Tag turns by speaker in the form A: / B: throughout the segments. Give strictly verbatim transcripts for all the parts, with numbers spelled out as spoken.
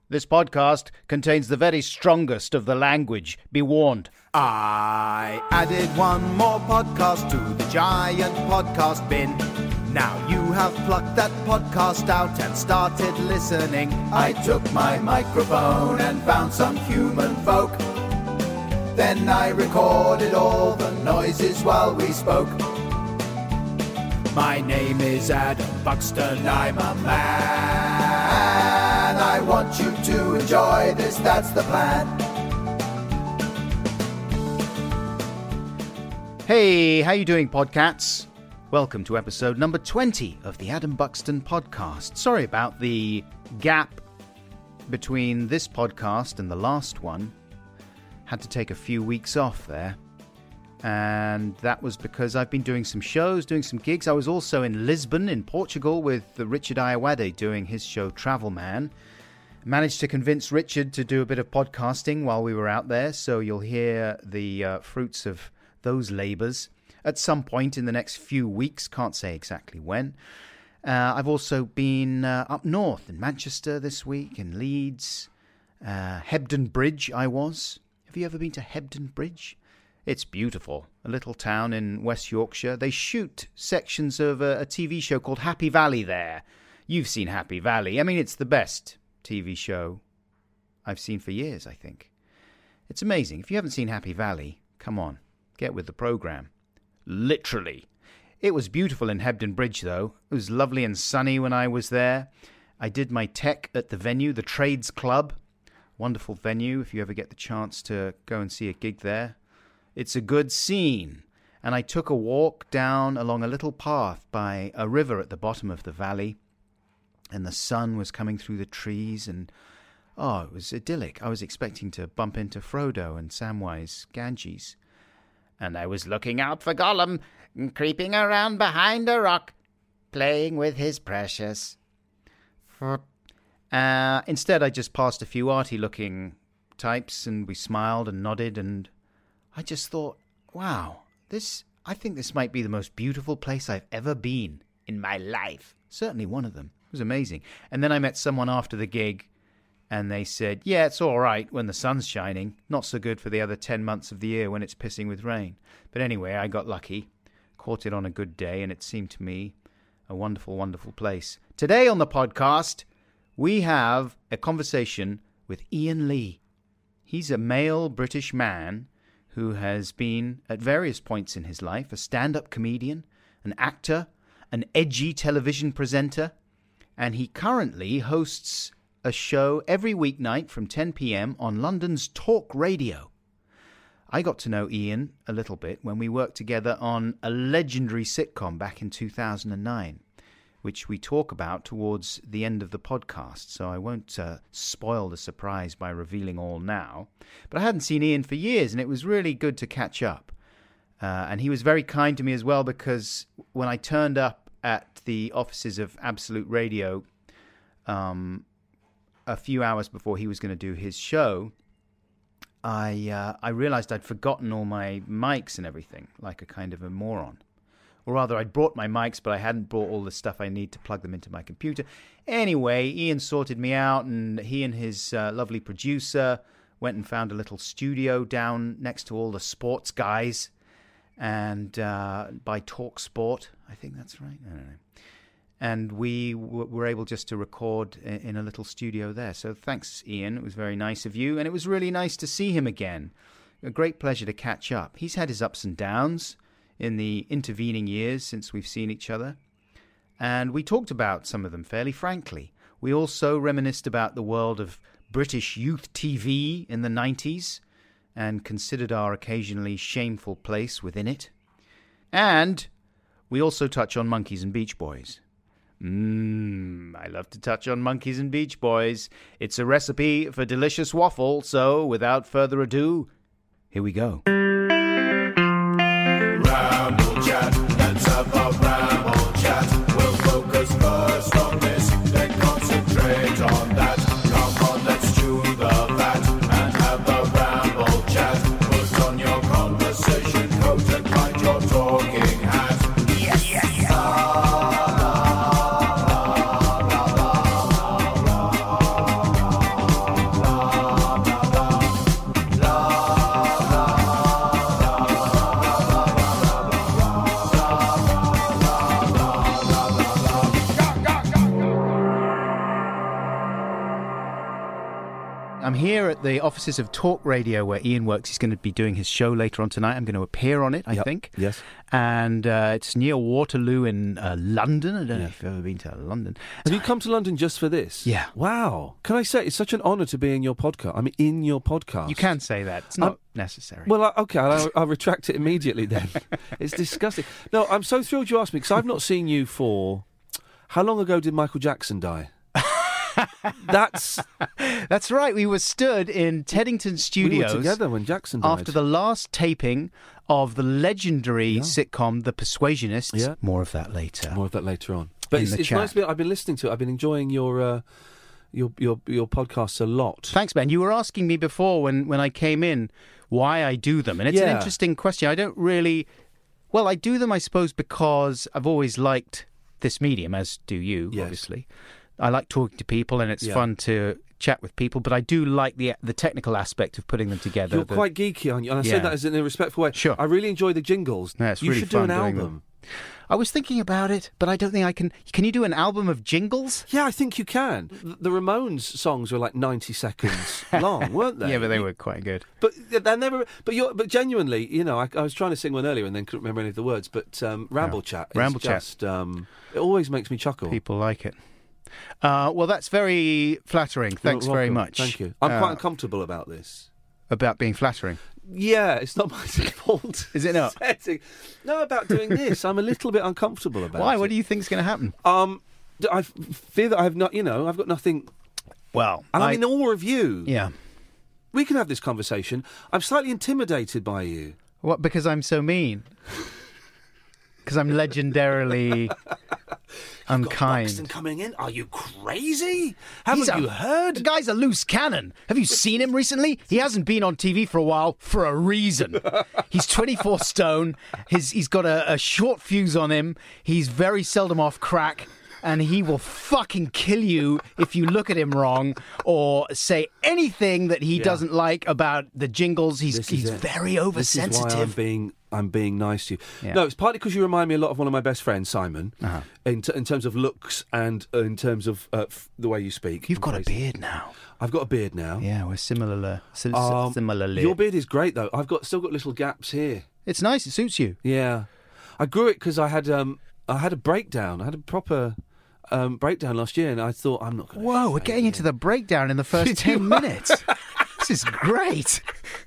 A: This podcast contains the very strongest of the language. Be warned.
B: I added one more podcast to the giant podcast bin. Now you have plucked that podcast out and started listening. I took my microphone and found some human folk. Then I recorded all the noises while we spoke. My name is Adam Buxton, I'm a man. I want you to enjoy this, that's the plan.
A: Hey, how you doing, podcats? Welcome to episode number twenty of the Adam Buxton podcast. Sorry about the gap between this podcast and the last one. Had to take a few weeks off there. And that was because I've been doing some shows, doing some gigs. I was also in Lisbon, in Portugal, with Richard Ayoade doing his show Travel Man. Managed to convince Richard to do a bit of podcasting while we were out there, so you'll hear the uh, fruits of those labours at some point in the next few weeks. Can't say exactly when. Uh, I've also been uh, up north in Manchester this week, in Leeds. Uh, Hebden Bridge I was. Have you ever been to Hebden Bridge? It's beautiful. A little town in West Yorkshire. They shoot sections of a, a T V show called Happy Valley there. You've seen Happy Valley. I mean, it's the best T V show I've seen for years, I think. It's amazing. If you haven't seen Happy Valley, come on, get with the program. Literally. It was beautiful in Hebden Bridge, though. It was lovely and sunny when I was there. I did my tech at the venue, the Trades Club. Wonderful venue if you ever get the chance to go and see a gig there. It's a good scene. And I took a walk down along a little path by a river at the bottom of the valley. And the sun was coming through the trees. And, oh, it was idyllic. I was expecting to bump into Frodo and Samwise Gamgee. And I was looking out for Gollum, creeping around behind a rock, playing with his precious. Uh, instead, I just passed a few arty-looking types, and we smiled and nodded, and I just thought, wow, this, I think this might be the most beautiful place I've ever been in my life. Certainly one of them. It was amazing. And then I met someone after the gig, and they said, yeah, it's all right when the sun's shining. Not so good for the other ten months of the year when it's pissing with rain. But anyway, I got lucky, caught it on a good day, and it seemed to me a wonderful, wonderful place. Today on the podcast, we have a conversation with Iain Lee. He's a male British man who has been, at various points in his life, a stand-up comedian, an actor, an edgy television presenter, and he currently hosts a show every weeknight from ten p.m. on London's Talk Radio. I got to know Iain a little bit when we worked together on a legendary sitcom back in two thousand nine, which we talk about towards the end of the podcast, so I won't uh, spoil the surprise by revealing all now. But I hadn't seen Iain for years, and it was really good to catch up. Uh, and he was very kind to me as well, because when I turned up at the offices of Absolute Radio um, a few hours before he was going to do his show, I uh, I realized I'd forgotten all my mics and everything, like a kind of a moron. Or rather, I'd brought my mics, but I hadn't brought all the stuff I need to plug them into my computer. Anyway, Iain sorted me out, and he and his uh, lovely producer went and found a little studio down next to all the sports guys, and uh, by Talk Sport, I think that's right. I don't know. And we w- were able just to record in, in a little studio there. So thanks, Iain. It was very nice of you, and it was really nice to see him again. A great pleasure to catch up. He's had his ups and downs in the intervening years since we've seen each other, and we talked about some of them fairly frankly. We also reminisced about the world of British youth T V in the nineties and considered our occasionally shameful place within it. And we also touch on Monkeys and Beach Boys. Mmm, I love to touch on Monkeys and Beach Boys. It's a recipe for delicious waffle, so without further ado, here we go.
B: Ramble chat, let's have a ramble chat. We'll focus first on this, then concentrate on that. Come on, let's chew the fat and have a ramble chat. Put on your conversation coat and find your talking hat. Yes, yes, yes. Ah,
A: I'm here at the offices of Talk Radio where Ian works. He's going to be doing his show later on tonight. I'm going to appear on it, I
C: Yep.
A: think.
C: Yes.
A: And uh, it's near Waterloo in uh, London. I don't know
C: Yeah.
A: if you've ever been to London.
C: Have you come to London just for this?
A: Yeah.
C: Wow. Can I say, it's such an honour to be in your podcast. I mean, in your podcast.
A: You can say that. It's not
C: Um,
A: necessary.
C: Well, I- okay, I'll, I'll retract it immediately then. It's disgusting. No, I'm so thrilled you asked me, because I've not seen you for... How long ago did Michael Jackson die? That's...
A: That's right. We were stood in Teddington
C: We were
A: Studios
C: together when Jackson died.
A: after the last taping of the legendary
C: Yeah.
A: sitcom The Persuasionists.
C: Yeah.
A: More of that later.
C: More of that later on. But
A: In
C: it's,
A: the
C: it's
A: chat.
C: nice to be... I've been listening to it. I've been enjoying your... Uh, your your your podcasts a lot.
A: Thanks, Ben. You were asking me before when, when I came in why I do them. And it's an
C: Yeah.
A: interesting question. I don't really... Well, I do them, I suppose, because I've always liked this medium, as do you,
C: Yes.
A: obviously. I like talking to people, and it's
C: Yeah.
A: fun to chat with people, but I do like the the technical aspect of putting them together.
C: You're
A: the-
C: quite geeky, aren't you? And I
A: Yeah.
C: say that as in a respectful way.
A: Sure.
C: I really enjoy the jingles.
A: Yeah, it's
C: you
A: really
C: should do
A: fun
C: an
A: doing them.
C: album.
A: I was thinking about it, but I don't think I can... Can you do an album of jingles?
C: Yeah, I think you can. The the Ramones songs were like ninety seconds long, weren't they?
A: Yeah, but they were quite good.
C: But they never. But you're. But genuinely, you know, I, I was trying to sing one earlier and then couldn't remember any of the words. But um, Ramble Chat. Is
A: Ramble Chat.
C: just, Um, it always makes me chuckle.
A: People like it. Uh, well, that's very flattering.
C: You're
A: Thanks very
C: welcome.
A: much.
C: Thank you. I'm
A: Uh,
C: quite uncomfortable about this.
A: About being flattering.
C: Yeah, it's not my fault.
A: Is it not?
C: Setting. No, about doing this. I'm a little bit uncomfortable about
A: Why?
C: it.
A: What do you think's going to happen?
C: Um, d- I f- fear that I've not. You know, I've got nothing.
A: Well,
C: And
A: I,
C: I'm in awe of you.
A: yeah.
C: We can have this conversation. I'm slightly intimidated by you.
A: What? Because I'm so mean. Because I'm legendarily unkind.
C: Buxton coming in? Are you crazy? Haven't
A: He's a-
C: you
A: The
C: heard?
A: guy's a loose cannon. Have you seen him recently? He hasn't been on T V for a while for a reason. He's twenty-four stone. His, he's got a, a short fuse on him. He's very seldom off crack. And he will fucking kill you if you look at him wrong or say anything that he
C: Yeah.
A: doesn't like about the jingles. He's
C: This is
A: he's
C: it.
A: very
C: This is why I'm
A: oversensitive.
C: being I'm being nice to you.
A: Yeah.
C: No, it's partly because you remind me a lot of one of my best friends, Simon,
A: Uh-huh.
C: in, t- in terms of looks and uh, in terms of uh, f- the way you speak.
A: You've got a
C: and phrasing.
A: beard now.
C: I've got a beard now.
A: Yeah, we're similar. sim-
C: Um,
A: similarly.
C: Your beard is great though. I've got still got little gaps here.
A: It's nice. It suits you.
C: Yeah, I grew it because I had um I had a breakdown. I had a proper um, breakdown last year, and I thought I'm not going.
A: Whoa, we're getting into the breakdown in the first ten minutes. This is great.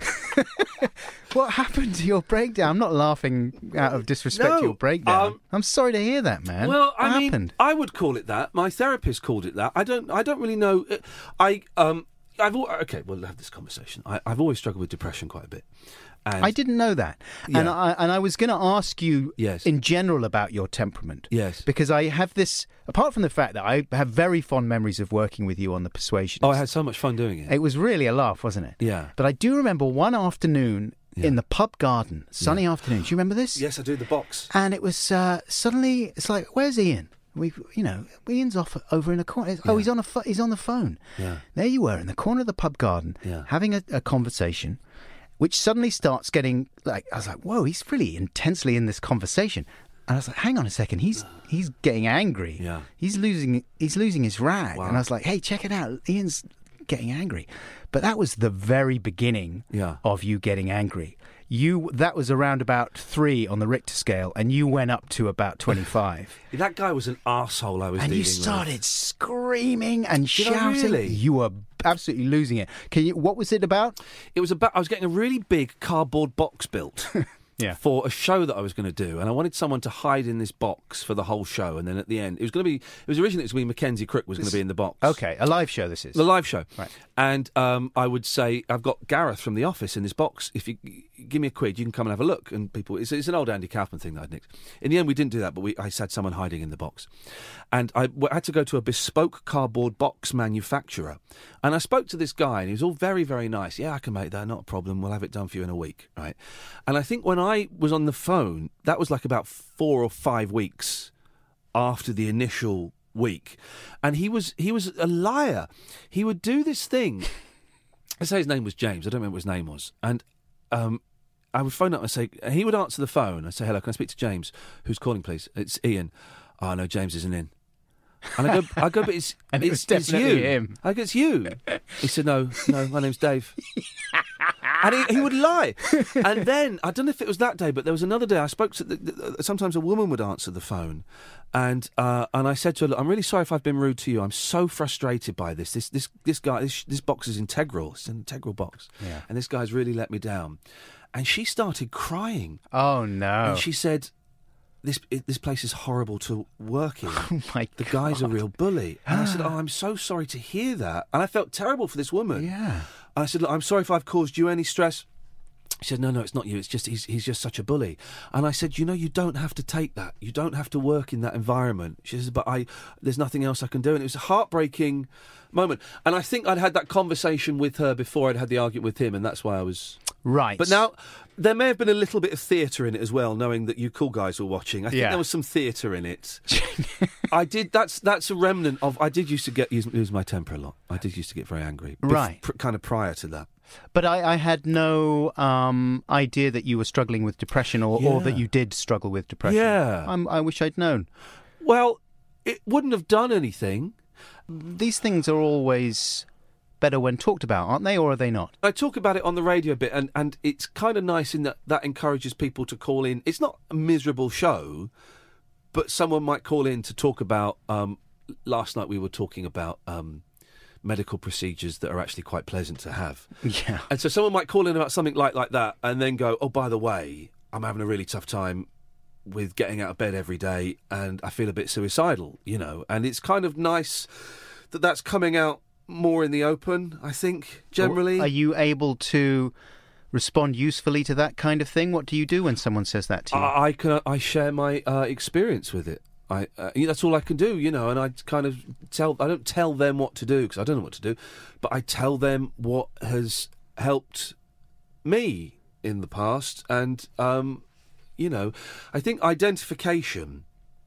A: What happened to your breakdown? I'm not laughing out of disrespect
C: No,
A: to your breakdown.
C: um,
A: I'm sorry to hear that, man.
C: Well, I
A: what
C: mean,
A: happened?
C: I would call it that. My therapist called it that. I don't. I don't really know. Uh, I um. I've al- okay. We'll have this conversation. I, I've always struggled with depression quite a bit. And
A: I didn't know that, and
C: Yeah.
A: I and I was going to ask you
C: Yes.
A: in general about your temperament.
C: Yes.
A: because I have this. Apart from the fact that I have very fond memories of working with you on the Persuasion.
C: Oh, I had so much fun doing it.
A: It was really a laugh, wasn't it?
C: Yeah.
A: But I do remember one afternoon
C: Yeah.
A: in the pub garden, sunny afternoon. Do you remember this?
C: Yes, I do the box.
A: And it was uh, suddenly, it's like, where's Ian? We, you know, Ian's off over in a corner. Oh,
C: Yeah.
A: he's on a pho- he's on the phone.
C: Yeah.
A: There you were in the corner of the pub garden,
C: Yeah.
A: having a, a conversation, which suddenly starts getting like I was like, whoa, he's really intensely in this conversation. And I was like, hang on a second, he's he's getting angry.
C: Yeah.
A: He's losing he's losing his rag.
C: Wow.
A: And I was like, hey, check it out, Ian's getting angry. But that was the very beginning
C: Yeah.
A: of you getting angry. You that was around about three on the Richter scale, and you went up to about twenty-five.
C: That guy was an arsehole I was
A: And
C: dealing
A: you started screaming and
C: Did I
A: shouting.
C: really?
A: You were absolutely losing it. Can you? What was it about?
C: with. It was about. I was getting a really big cardboard box built.
A: Yeah.
C: For a show that I was going to do, and I wanted someone to hide in this box for the whole show, and then at the end, it was going to be. It was originally it was going to be Mackenzie Crook was going to be in the box.
A: Okay, a live show. This is
C: The live show.
A: Right.
C: And um, I would say, I've got Gareth from The Office in this box. If you give me a quid, you can come and have a look. And people, it's, it's an old Andy Kaufman thing that I'd nicked. In the end, we didn't do that, but we, I had someone hiding in the box. And I w- had to go to a bespoke cardboard box manufacturer. And I spoke to this guy, and he was all very, very nice. Yeah, I can make that, not a problem. We'll have it done for you in a week, right? And I think when I was on the phone, that was like about four or five weeks after the initial week, and he was he was a liar. He would do this thing. I say his name was James. I don't remember what his name was, and um, I would phone up and say he would answer the phone. I say, "Hello, can I speak to James? Who's calling, please?" It's Ian. Oh no, James isn't in. And I go, I go, but it's,
A: And it was
C: it's, it's
A: definitely
C: you.
A: him.
C: I go, it's you. He said, no, no, my name's Dave. And he, he would lie. And then, I don't know if it was that day, but there was another day I spoke to, the, the, sometimes a woman would answer the phone. And uh, and I said to her, look, I'm really sorry if I've been rude to you. I'm so frustrated by this. This this this guy, this, this box is integral. It's an integral box.
A: Yeah.
C: And this guy's really let me down. And she started crying.
A: Oh, no.
C: And she said, this it, this place is horrible to work in.
A: Oh, my
C: The
A: God.
C: guy's a real bully. And I said, oh, I'm so sorry to hear that. And I felt terrible for this woman.
A: Yeah.
C: And I said, look, I'm sorry if I've caused you any stress. She said, no, no, it's not you. It's just, he's, he's just such a bully. And I said, you know, you don't have to take that. You don't have to work in that environment. She said, but I, there's nothing else I can do. And it was a heartbreaking moment. And I think I'd had that conversation with her before I'd had the argument with him. And that's why I was...
A: Right.
C: But now, there may have been a little bit of theatre in it as well, knowing that you cool guys were watching. I think
A: Yeah.
C: there was some theatre in it. I did, that's that's a remnant of, I did used to get, use, lose my temper a lot. I did used to get very angry. Bef-
A: Right.
C: pr- kind of prior to that.
A: But I, I had no um, idea that you were struggling with depression or, or
C: Yeah.
A: that you did struggle with depression.
C: Yeah.
A: I'm, I wish I'd known.
C: Well, it wouldn't have done anything.
A: These things are always better when talked about, aren't they, or are they not?
C: I talk about it on the radio a bit, and, and it's kind of nice in that that encourages people to call in. It's not a miserable show, but someone might call in to talk about... Um, last night we were talking about um, medical procedures that are actually quite pleasant to have.
A: Yeah.
C: And so someone might call in about something like, like that and then go, oh, by the way, I'm having a really tough time with getting out of bed every day and I feel a bit suicidal, you know. And it's kind of nice that that's coming out more in the open, I think, generally.
A: Are you able to respond usefully to that kind of thing? What do you do when someone says that to you?
C: I, I can I share my uh, experience with it. I uh, yeah, that's all I can do, you know. And I kind of tell I don't tell them what to do because I don't know what to do, but I tell them what has helped me in the past. And um, you know, I think identification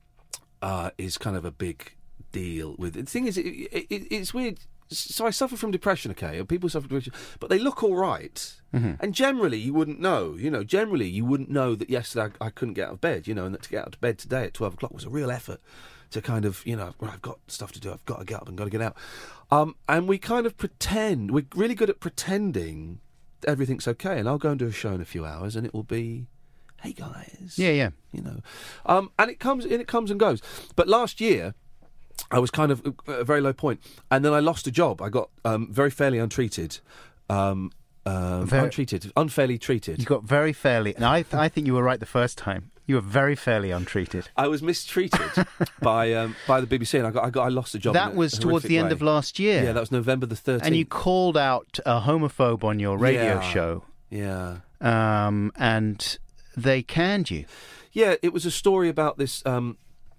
C: uh, is kind of a big deal with it. The thing is, it, it, it's weird. So I suffer from depression, okay? People suffer from depression, but they look all right. Mm-hmm. And generally, you wouldn't know. You know, generally, you wouldn't know that yesterday I, I couldn't get out of bed, you know, and that to get out of bed today at twelve o'clock was a real effort to kind of, you know, well, I've got stuff to do. I've got to get up and got to get out. Um, and we kind of pretend. We're really good at pretending that everything's okay. And I'll go and do a show in a few hours, and it will be, hey, guys.
A: Yeah, yeah.
C: You know. Um, and it comes, and it comes and goes. But last year... I was kind of at a very low point, and then I lost a job. I got um, very fairly untreated, um, um,
A: Very-
C: untreated, unfairly treated.
A: You got very fairly... And I, th- I think you were right the first time. You were very fairly untreated.
C: I was mistreated by um, by the B B C, and I got I got I lost a job.
A: That
C: in a
A: was towards
C: horrific
A: the end
C: way.
A: of last year.
C: Yeah, that was November the thirteenth.
A: And you called out a homophobe on your radio
C: Yeah.
A: show,
C: yeah,
A: um, and they canned you.
C: yeah. It was a story about this. Um,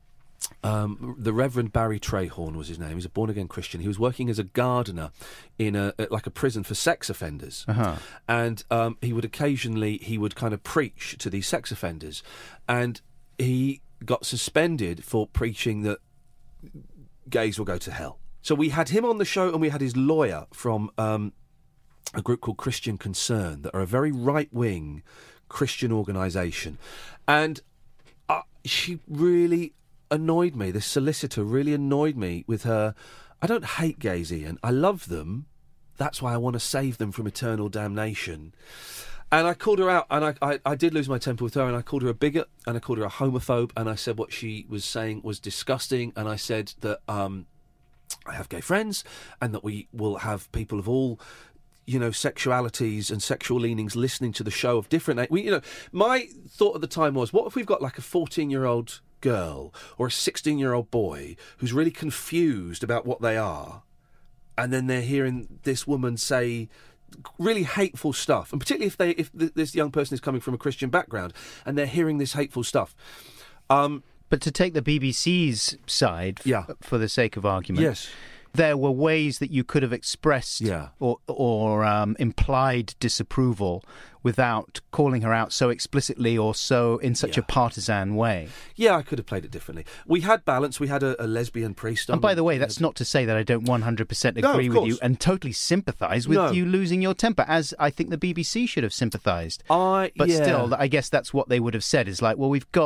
C: Um, the Reverend Barry Trehorn was his name. He's a born-again Christian. He was working as a gardener in a at like a prison for sex offenders,
A: Uh-huh.
C: and um, he would occasionally he would kind of preach to these sex offenders, and he got suspended for preaching that gays will go to hell. So we had him on the show, and we had his lawyer from um, a group called Christian Concern, that are a very right-wing Christian organisation, and uh, she really annoyed me. This solicitor really annoyed me with her. I don't hate gays, Ian. I love them. That's why I want to save them from eternal damnation. And I called her out, and I, I, I did lose my temper with her, and I called her a bigot, and I called her a homophobe, and I said what she was saying was disgusting, and I said that um, I have gay friends, and that we will have people of all, you know, sexualities and sexual leanings listening to the show of different... We, you know, my thought at the time was, what if we've got like a fourteen-year-old girl or a sixteen-year-old boy who's really confused about what they are, and then they're hearing this woman say really hateful stuff, and particularly if they if th- this young person is coming from a Christian background and they're hearing this hateful stuff. Um,
A: But to take the B B C's side, f-
C: Yeah.
A: for the sake of argument,
C: yes.
A: there were ways that you could have expressed
C: Yeah.
A: or or um, implied disapproval without calling her out so explicitly or so in such
C: Yeah.
A: a partisan way.
C: Yeah, I could have played it differently. We had balance. We had a, a lesbian priest on.
A: And by the way, that's not to say that I don't one hundred percent
C: No, of
A: agree with you
C: course.
A: and totally sympathise with
C: No.
A: you losing your temper, as I think the B B C should have sympathised.
C: I
A: But
C: yeah.
A: still, I guess that's what they would have said, is like, well, we've got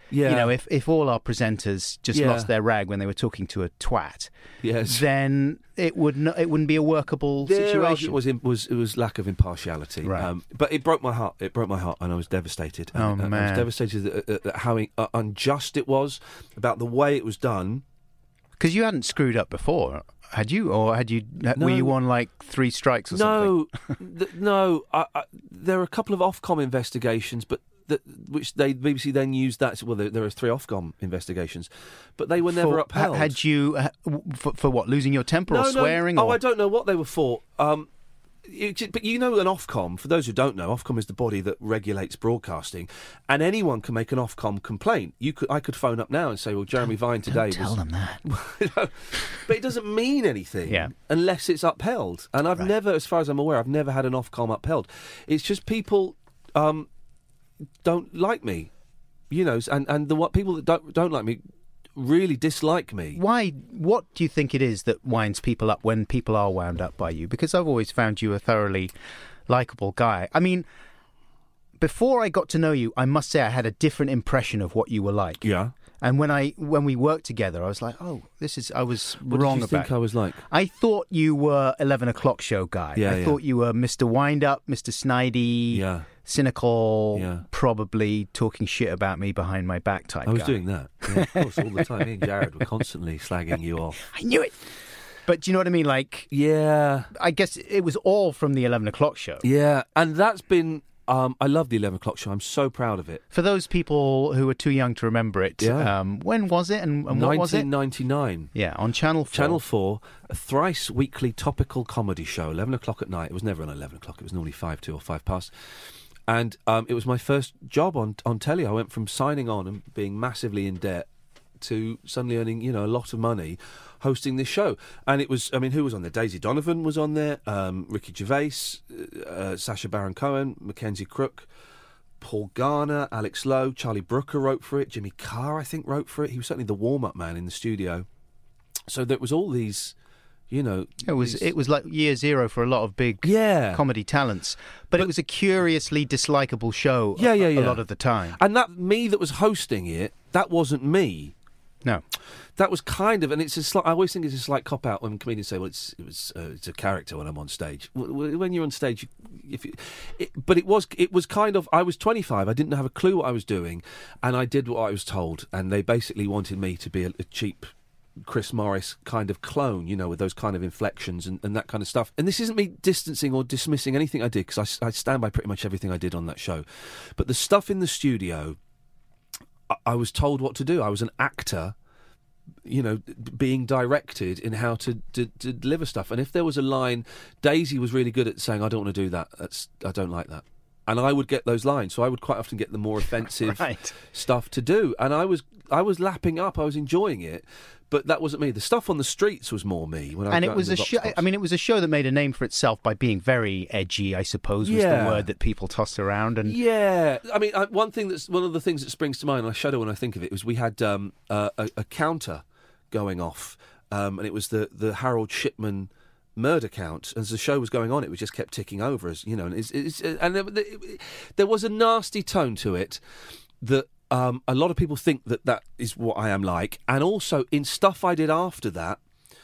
C: Yeah.
A: You know, if, if all our presenters just
C: Yeah.
A: lost their rag when they were talking to a twat,
C: Yes.
A: then it would not, it wouldn't be a workable
C: Their
A: situation.
C: argument was im- was it was lack of impartiality,
A: Right.
C: um, but it broke my heart. It broke my heart, and I was devastated.
A: Oh,
C: and, and I
A: man.
C: was devastated at, at, at how uh, unjust it was, about the way it was done.
A: Because you hadn't screwed up before, had you? Or had you? Were you on like three strikes or something?
C: No, th- no. I, I, there are a couple of Ofcom investigations, but that, which they B B C then used that. Well, there, there are three Ofcom investigations, but they were never
A: For-
C: upheld.
A: ha- Had you uh, w- for, for what? Losing your temper
C: no,
A: or swearing?
C: No.
A: or?
C: Oh, I don't know what they were for. Um, it, but you know, an Ofcom. For those who don't know, Ofcom is the body that regulates broadcasting, and anyone can make an Ofcom complaint. You could, I could phone up now and say, "Well, Jeremy Vine today
A: Don't tell
C: was."
A: them that.
C: But it doesn't mean anything
A: Yeah.
C: unless it's upheld. And I've
A: Right.
C: never, as far as I'm aware, I've never had an Ofcom upheld. It's just people um, don't like me, you know, and and the what people that don't don't like me really dislike me.
A: Why? What do you think it is that winds people up when people are wound up by you? Because I've always found you a thoroughly likable guy. I mean, before I got to know you, I must say I had a different impression of what you were like.
C: Yeah.
A: And when I when we worked together, I was like, oh, this is. I was
C: What
A: wrong
C: did you
A: about.
C: think I was like?
A: I thought you were eleven o'clock show guy.
C: Yeah,
A: I
C: yeah.
A: thought you were Mister Wind Up, Mister Snidey,
C: Yeah.
A: cynical,
C: Yeah.
A: probably talking shit about me behind my back type
C: I was
A: guy.
C: doing that. Yeah, of course, all the time. Me and Jared were constantly slagging you off.
A: I knew it. But do you know what I mean? Like,
C: Yeah.
A: I guess it was all from the eleven o'clock show.
C: Yeah. And that's been. Um, I love the eleven o'clock show. I'm so proud of it.
A: For those people who are too young to remember it,
C: Yeah.
A: um, when was it and, and what was it?
C: nineteen ninety-nine.
A: Yeah, on Channel four.
C: Channel four, a thrice weekly topical comedy show, eleven o'clock at night. It was never on eleven o'clock, it was normally five to or five past. And um, it was my first job on, on telly. I went from signing on and being massively in debt to suddenly earning, you know, a lot of money hosting this show. And it was, I mean, who was on there? Daisy Donovan was on there, um, Ricky Gervais, uh, Sacha Baron Cohen, Mackenzie Crook, Paul Garner, Alex Lowe, Charlie Brooker wrote for it, Jimmy Carr, I think, wrote for it. He was certainly the warm-up man in the studio. So there was all these, you know...
A: It was
C: these-
A: it was like year zero for a lot of big
C: Yeah.
A: comedy talents. But, it was a curiously dislikable show
C: Yeah, yeah,
A: a,
C: yeah.
A: a lot of the time.
C: And that me that was hosting it, that wasn't me.
A: No.
C: That was kind of, and it's a slight, I always think it's a slight cop out when comedians say, "Well, it's it was uh, it's a character when I'm on stage." W- w- When you're on stage, you, if you, it, but it was it was kind of. I was twenty-five. I didn't have a clue what I was doing, and I did what I was told. And they basically wanted me to be a, a cheap Chris Morris kind of clone, you know, with those kind of inflections and, and that kind of stuff. And this isn't me distancing or dismissing anything I did, because I, I stand by pretty much everything I did on that show. But the stuff in the studio, I, I was told what to do. I was an actor, you know, being directed in how to, to, to deliver stuff. And if there was a line, Daisy was really good at saying, "I don't want to do that. That's I don't like that." And I would get those lines, so I would quite often get the more offensive
A: Right.
C: stuff to do. And I was I was lapping up, I was enjoying it, but that wasn't me. The stuff on the streets was more me. When I
A: And
C: got
A: it was
C: in
A: a
C: the
A: show.
C: Vox
A: I mean, it was a show that made a name for itself by being very edgy, I suppose, was
C: Yeah.
A: the word that people tossed around. And
C: Yeah, I mean, I, one thing that's one of the things that springs to mind, and I shudder when I think of it, was we had um, uh, a, a counter going off, um, and it was the the Harold Shipman murder count. As the show was going on, it was just kept ticking over, as you know, and it's, it's and there, there was a nasty tone to it that um, a lot of people think that that is what I am like, and also in stuff I did after that,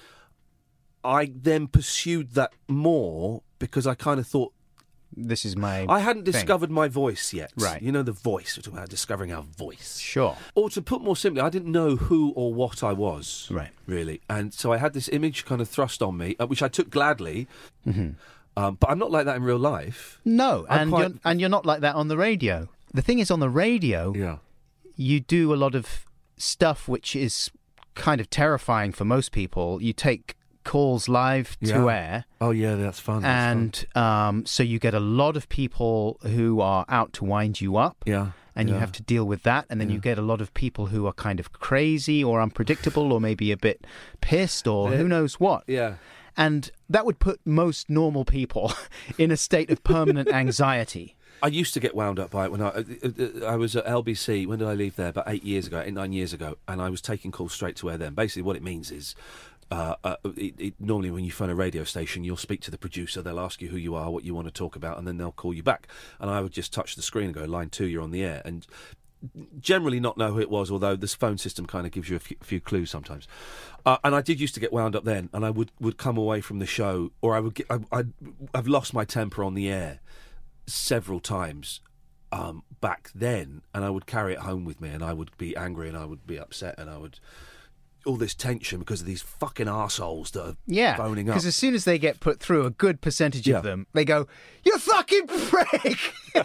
C: I then pursued that more because I kind of thought.
A: this is my.
C: I hadn't
A: thing.
C: discovered my voice yet.
A: Right.
C: You know, the voice. We're talking about discovering our voice.
A: Sure.
C: Or to put more simply, I didn't know who or what I was.
A: Right.
C: Really. And so I had this image kind of thrust on me, uh, which I took gladly.
A: Mm-hmm.
C: Um, but I'm not like that in real life.
A: No,
C: I'm
A: and
C: quite-
A: you're, and you're not like that on the radio. The thing is, on the radio,
C: Yeah.
A: you do a lot of stuff which is kind of terrifying for most people. You take calls live to
C: Yeah.
A: air.
C: Oh, yeah, that's fun. That's
A: And um, so you get a lot of people who are out to wind you up.
C: fun. Yeah.
A: And you
C: yeah.
A: have to deal with that. And then you get a lot of people who are kind of crazy or unpredictable or maybe a bit pissed or who knows what.
C: Yeah.
A: And that would put most normal people in a state of permanent anxiety.
C: I used to get wound up by it when I uh, uh, I was at L B C. When did I leave there? About eight years ago, eight, nine years ago. And I was taking calls straight to air then. Basically, what it means is Uh, uh, it, it, normally when you phone a radio station, you'll speak to the producer, they'll ask you who you are, what you want to talk about, and then they'll call you back. And I would just touch the screen and go, line two, you're on the air. And generally not know who it was, although this phone system kind of gives you a few, few clues sometimes. Uh, and I did used to get wound up then, and I would, would come away from the show, or I would get, I, I'd, I've lost my temper on the air several times um, back then, and I would carry it home with me, and I would be angry, and I would be upset, and I would... all this tension because of these fucking arseholes that are
A: yeah,
C: phoning up.
A: Because as soon as they get put through, a good percentage
C: Yeah.
A: of them, they go, "You fucking prick!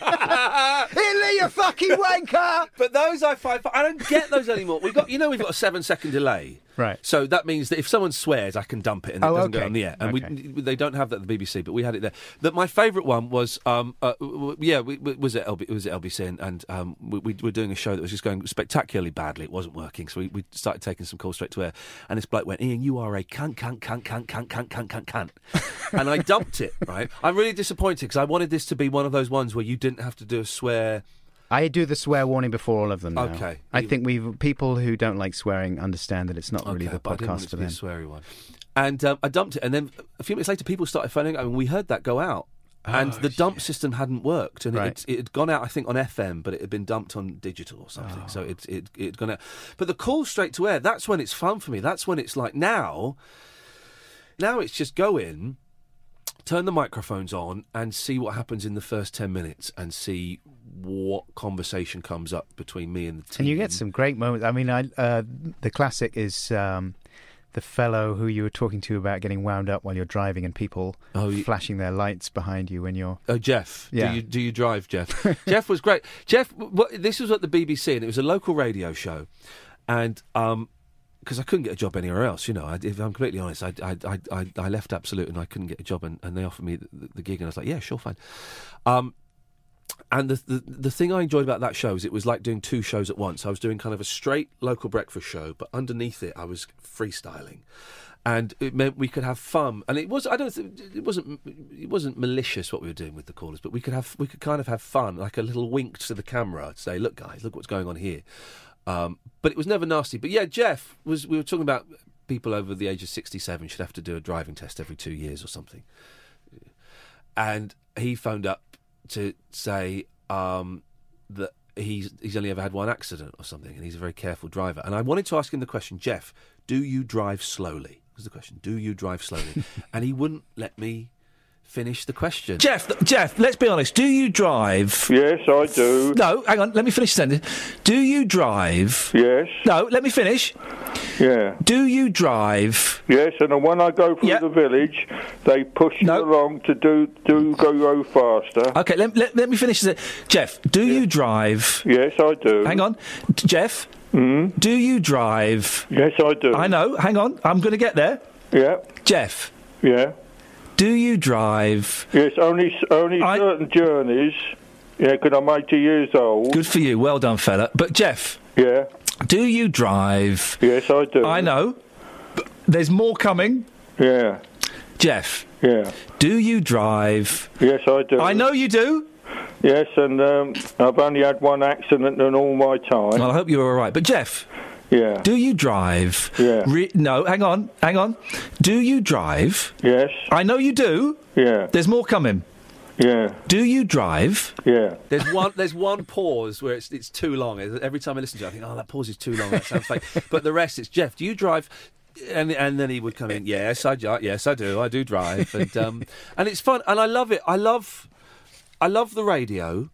A: Hitler, you fucking wanker!"
C: But those I find, I don't get those anymore. We've got, you know, we've got a seven second delay.
A: Right.
C: So that means that if someone swears, I can dump it and
A: Oh,
C: it doesn't
A: okay.
C: go on the air. And
A: Okay.
C: we, they don't have that at the B B C, but we had it there. That my favourite one was, um, uh, w- w- yeah, we, we, was it L B, was it L B C, and, and um, we, we were doing a show that was just going spectacularly badly. It wasn't working, so we, we started taking some calls straight to air. And this bloke went, "Ian, you are a cunt, cunt, cunt, cunt, cunt, cunt, cunt, cunt, cunt." And I dumped it. Right. I'm really disappointed because I wanted this to be one of those ones where you didn't have to do a swear.
A: I do the swear warning before all of them now.
C: Okay.
A: I think we've people who don't like swearing understand that it's not really
C: Okay,
A: the
C: but I didn't want
A: podcast
C: it
A: for
C: to be a
A: them.
C: sweary one. And um, I dumped it, and then a few minutes later, people started phoning up, and we heard that go out. And
A: Oh,
C: the dump
A: shit.
C: system hadn't worked, and
A: Right.
C: it, it had gone out, I think, on F M, but it had been dumped on digital or something.
A: Oh.
C: So it it it had gone out. But the call straight to air, that's when it's fun for me. That's when it's like now. Now it's just go in, turn the microphones on, and see what happens in the first ten minutes, and see what conversation comes up between me and the team.
A: And you get some great moments. I mean, I uh, the classic is um, the fellow who you were talking to about getting wound up while you're driving, and people
C: Oh, you-
A: flashing their lights behind you when you're.
C: Oh, Jeff.
A: Yeah.
C: Do you, do you drive, Jeff? Jeff was great. Jeff, what, this was at the B B C, and it was a local radio show. And um 'cause because I couldn't get a job anywhere else, you know, I, if I'm completely honest, I, I, I, I, I left Absolute and I couldn't get a job, and, and they offered me the, the gig, and I was like, yeah, sure, fine. Um, and the, the the thing I enjoyed about that show is it was like doing two shows at once. I was doing kind of a straight local breakfast show, but underneath it, I was freestyling. And it meant we could have fun, and it was I don't th- it wasn't it wasn't malicious what we were doing with the callers, but we could have we could kind of have fun, like a little wink to the camera to say, look guys, look what's going on here. Um, but it was never nasty. But yeah, Jeff was we were talking about people over the age of sixty-seven should have to do a driving test every two years or something, and he phoned up to say um, that he's he's only ever had one accident or something, and he's a very careful driver. And I wanted to ask him the question, Jeff, do you drive slowly? Was the question. Do you drive slowly? And he wouldn't let me finish the question.
D: Jeff, Jeff, let's be honest. Do you drive?
E: Yes, I do.
D: No, hang on. Let me finish the sentence. Do you drive?
E: Yes.
D: No, let me finish.
E: Yeah.
D: Do you drive?
E: Yes, and then when I go through
D: Yeah.
E: the village, they push you
D: No.
E: along to do do go go faster.
D: Okay, let, let, let me finish the Jeff, do you drive?
E: Yes, I do.
D: Hang on. D- Jeff,
E: Mm?
D: do you drive?
E: Yes, I do.
D: I know. Hang on. I'm going to get there.
E: Yeah.
D: Jeff,
E: Yeah.
D: do you drive?
E: Yes, only only
D: I-
E: certain journeys. Yeah, because I'm eighty years old.
D: Good for you. Well done, fella. But Jeff,
E: Yeah.
D: do you drive?
E: Yes, I do.
D: I know. But there's more coming.
E: Yeah.
D: Jeff,
E: Yeah.
D: do you drive?
E: Yes, I do.
D: I know you do.
E: Yes, and um, I've only had one accident in all my time.
D: Well, I hope you're all right. But Jeff,
E: Yeah.
D: do you drive?
E: Yeah.
D: Re- no, hang on, hang on. Do you drive?
E: Yes.
D: I know you do.
E: Yeah.
D: There's more coming.
E: Yeah.
D: Do you drive?
E: Yeah.
C: There's one. There's one pause where it's it's too long. Every time I listen to it, I think, oh, that pause is too long. That sounds fake. But the rest, it's Jeff. Do you drive? And and then he would come in. Yes, I dri- yes I do. I do drive. And um and it's fun. And I love it. I love I love the radio.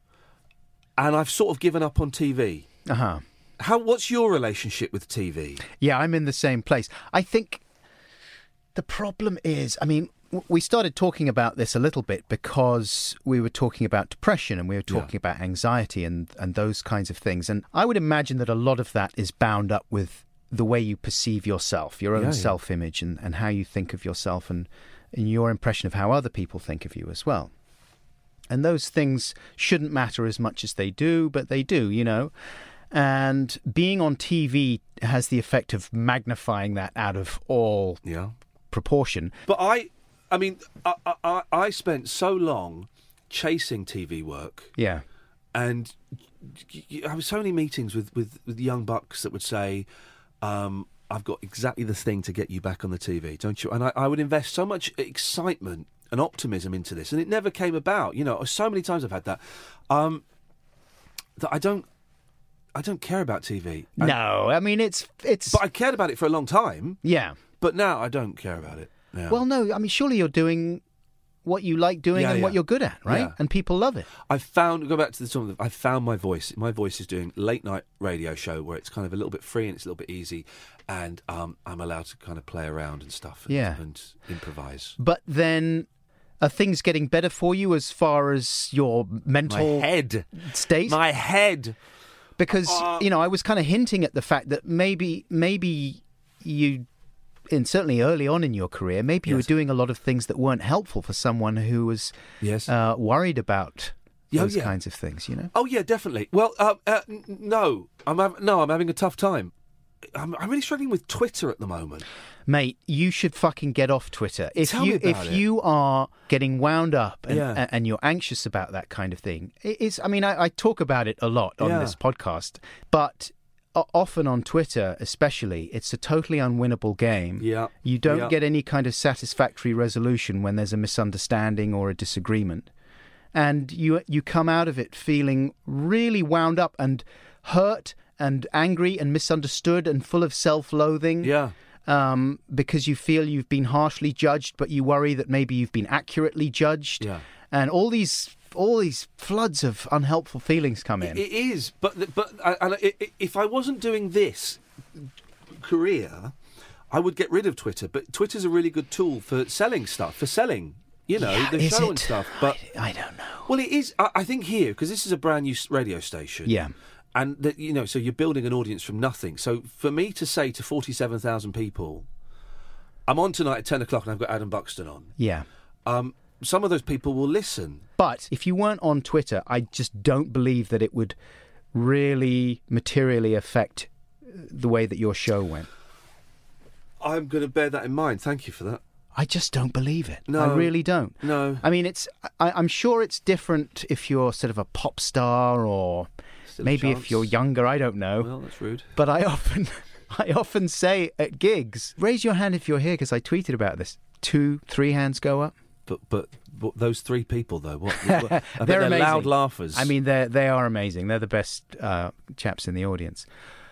C: And I've sort of given up on T V.
A: Uh huh.
C: How? What's your relationship with T V?
A: Yeah, I'm in the same place. I think the problem is, I mean, w- we started talking about this a little bit because we were talking about depression and we were talking about anxiety and, and those kinds of things. And I would imagine that a lot of that is bound up with the way you perceive yourself, your own
C: Yeah, yeah.
A: self-image and, and how you think of yourself and, and your impression of how other people think of you as well. And those things shouldn't matter as much as they do, but they do, you know. And being on T V has the effect of magnifying that out of all
C: Yeah.
A: proportion.
C: But I, I mean, I, I, I spent so long chasing T V work,
A: Yeah.
C: and y- y- I was so many meetings with, with, with young bucks that would say, um, "I've got exactly the thing to get you back on the T V, don't you?" And I, I would invest so much excitement and optimism into this, and it never came about. You know, so many times I've had that um, that I don't. I don't care about T V. I,
A: No, I mean it's it's.
C: but I cared about it for a long time.
A: Yeah.
C: But now I don't care about it. Now.
A: Well, no, I mean surely you're doing what you like doing
C: Yeah,
A: and
C: yeah.
A: what you're good at, right?
C: Yeah.
A: And people love it.
C: I found, go back to the song, I found my voice. My voice is doing late night radio show where it's kind of a little bit free and it's a little bit easy, and um, I'm allowed to kind of play around and stuff and,
A: Yeah.
C: and improvise.
A: But then, are things getting better for you as far as your mental
C: My head.
A: state?
C: My head.
A: Because,
C: Uh,
A: you know, I was kind of hinting at the fact that maybe, maybe you, and certainly early on in your career, maybe you were
C: Yes.
A: doing a lot of things that weren't helpful for someone who was
C: Yes.
A: uh, worried about
C: Yeah,
A: those
C: yeah.
A: kinds of things, you know?
C: Oh yeah, definitely. Well, uh, uh, n- no, I'm hav- no, I'm having a tough time. I'm, I'm really struggling with Twitter at the moment.
A: Mate, you should fucking get off Twitter. If
C: Tell
A: you
C: me about
A: if
C: it.
A: you are getting wound up and,
C: Yeah.
A: and you're anxious about that kind of thing, it is. I mean, I, I talk about it a lot on
C: Yeah.
A: this podcast, but o- often on Twitter, especially, it's a totally unwinnable game.
C: Yeah.
A: You don't
C: Yeah.
A: get any kind of satisfactory resolution when there's a misunderstanding or a disagreement, and you you come out of it feeling really wound up and hurt and angry and misunderstood and full of self-loathing.
C: Yeah.
A: Um, because you feel you've been harshly judged, but you worry that maybe you've been accurately judged,
C: Yeah.
A: and all these all these floods of unhelpful feelings come in.
C: It is, but but I, and I, I- if I wasn't doing this career, I would get rid of Twitter. But Twitter's a really good tool for selling stuff, for selling, you know,
A: Yeah,
C: the
A: is
C: show
A: it?
C: and stuff. But
A: I, I don't know.
C: well, it is. I, I think here because this is a brand new s- radio station.
A: Yeah.
C: And that, you know, so you're building an audience from nothing. So for me to say to forty-seven thousand people, I'm on tonight at ten o'clock and I've got Adam Buxton on.
A: Yeah.
C: Um, some of those people will listen.
A: But if you weren't on Twitter, I just don't believe that it would really materially affect the way that your show went.
C: I'm going to bear that in mind. Thank you for that.
A: I just don't believe it.
C: No.
A: I really don't.
C: No.
A: I mean, it's. I, I'm sure it's different if you're sort of a pop star or
C: Still a
A: maybe if
C: chance.
A: you're younger. I don't know.
C: Well, that's rude.
A: But I often, I often say at gigs, raise your hand if you're here because I tweeted about this. Two, three hands go up.
C: But but, but those three people though, what? what I bet
A: They're
C: they're
A: amazing.
C: loud laughers.
A: I mean, they they are amazing. They're the best uh, chaps in the audience.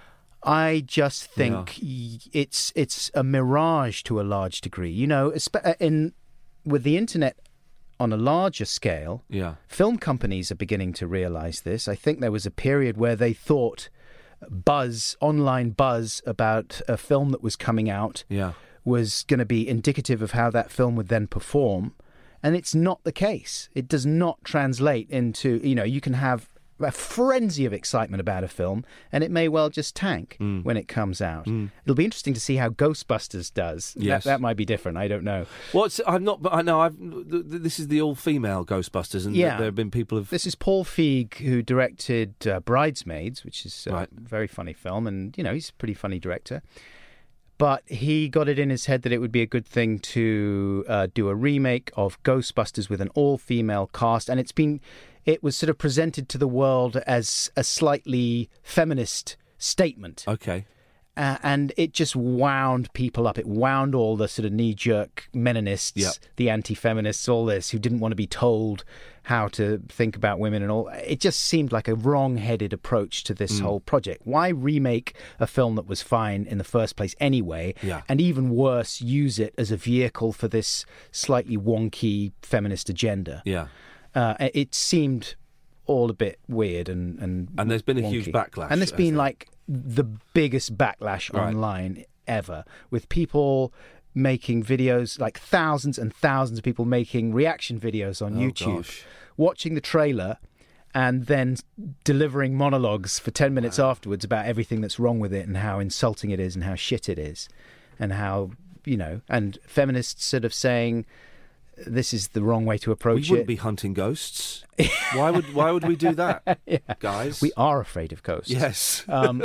A: I just think y it's it's a mirage to a large degree. You know, espe- in with the internet on a larger scale,
C: yeah,
A: film companies are beginning to realise this. I think there was a period where they thought buzz, online buzz about a film that was coming out
C: yeah,
A: was going to be indicative of how that film would then perform. And it's not the case. It does not translate into, you know, you can have a frenzy of excitement about a film and it may well just tank
C: Mm.
A: when it comes out. It'll be interesting to see how Ghostbusters does.
C: Yes.
A: That, that might be different. I don't know.
C: What's I'm not, but I know I've. Th- th- this is the all-female Ghostbusters, and
A: Yeah.
C: th- there have been people who've.
A: This is Paul Feig, who directed uh, Bridesmaids, which is a
C: Right.
A: very funny film. And, you know, he's a pretty funny director. But he got it in his head that it would be a good thing to uh, do a remake of Ghostbusters with an all-female cast. And it's been, it was sort of presented to the world as a slightly feminist statement.
C: Okay.
A: Uh, and it just wound people up. It wound all the sort of knee-jerk Menonists,
C: Yep.
A: the anti-feminists, all this, who didn't want to be told how to think about women and all. It just seemed like a wrong-headed approach to this whole project. Why remake a film that was fine in the first place anyway?
C: Yeah.
A: And even worse, use it as a vehicle for this slightly wonky feminist agenda.
C: Yeah.
A: Uh, it seemed all a bit weird and and
C: And there's been a huge
A: wonky.
C: backlash,
A: and there's
C: I
A: been
C: think.
A: like the biggest backlash
C: Right.
A: online ever, with people making videos, like thousands and thousands of people making reaction videos on
C: Oh,
A: YouTube,
C: gosh.
A: watching the trailer and then delivering monologues for ten minutes afterwards about everything that's wrong with it and how insulting it is and how shit it is and how, you know, and feminists sort of saying this is the wrong way to
C: We
A: approach
C: wouldn't
A: it.
C: be hunting ghosts. why would Why would we do that, guys?
A: We are afraid of ghosts.
C: Yes.
A: Um,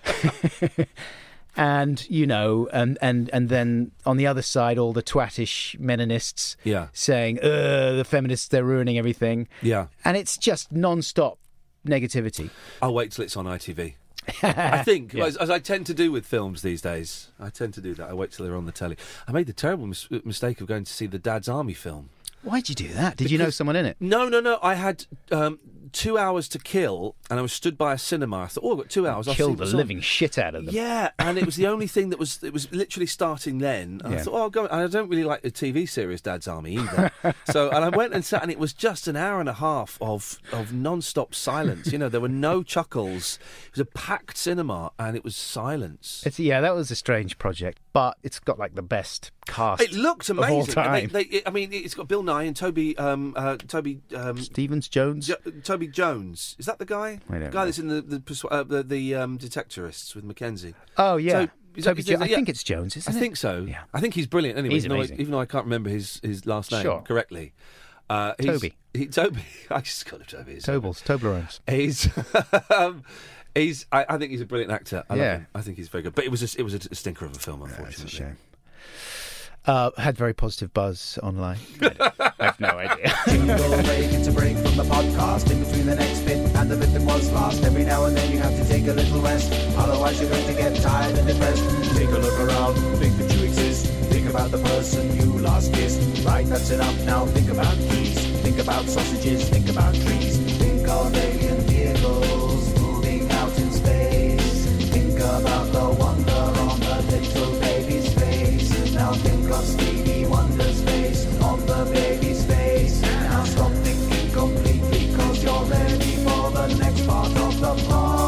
A: and, you know, and, and, and then on the other side, all the twattish Menonists
C: Yeah.
A: saying, uh, the feminists, they're ruining everything.
C: Yeah.
A: And it's just non-stop negativity.
C: I'll wait till it's on I T V. I think,
A: Yeah.
C: as, as I tend to do with films these days, I tend to do that. I wait till they're on the telly. I made the terrible mis- mistake of going to see the Dad's Army film.
A: Why'd you do that? Did you know
C: Because-
A: someone in it?
C: No, no, no. I had um, two hours to kill, and I was stood by a cinema. I thought, oh, I've got two hours. I'll see
A: Killed the
C: what's on.
A: living shit out of them.
C: Yeah, and it was the only thing that was it was literally starting then. And
A: Yeah.
C: I thought, oh, I'll go. And I don't really like the T V series Dad's Army either. So, and I went and sat, and it was just an hour and a half of of non-stop silence. You know, there were no chuckles. It was a packed cinema, and it was silence.
A: It's, yeah, that was a strange project, but it's got like the best cast.
C: It looked
A: of all
C: amazing.
A: time.
C: They, they, it, I mean, it's got Bill Nye and Toby, um, uh, Toby, um,
A: Stevens Jones.
C: jo- Toby Jones. Is that the guy?
A: I don't
C: the guy
A: know.
C: that's in the the, persua- uh, the, the um, Detectorists with Mackenzie.
A: Oh yeah,
C: So, is that-
A: Toby
C: is
A: Jo-
C: that-
A: I
C: yeah.
A: think it's Jones, isn't
C: I
A: it?
C: think so.
A: Yeah.
C: I think he's brilliant. Anyway,
A: He's
C: even, though I,
A: amazing.
C: even though I can't remember his, his last name
A: Sure.
C: correctly. Uh, he's,
A: Toby.
C: He, Toby. I just call him Toby. It's
A: Tobles, Toblerones.
C: He's. um, He's. I, I think he's a brilliant actor. I
A: Yeah.
C: love him. I think he's very good. But it was. A, it was a stinker of a film,
A: That's
C: unfortunately.
A: a shame. Uh, had very positive buzz online. I have no idea.
B: Jingle break, it's a break from the podcast. In between the next bit and the bit that was last. Every now and then you have to take a little rest. Otherwise you're going to get tired and depressed. Take a look around, think that you exist. Think about the person you last kissed. Right, that's enough. Now think about keys. Think about sausages. Think about trees. Think of alien vehicles moving out in space. Think about the wonder on the little baby's face. Now think of Stevie Wonder's face on the baby's face. Now stop thinking completely, cause you're ready for the next part of the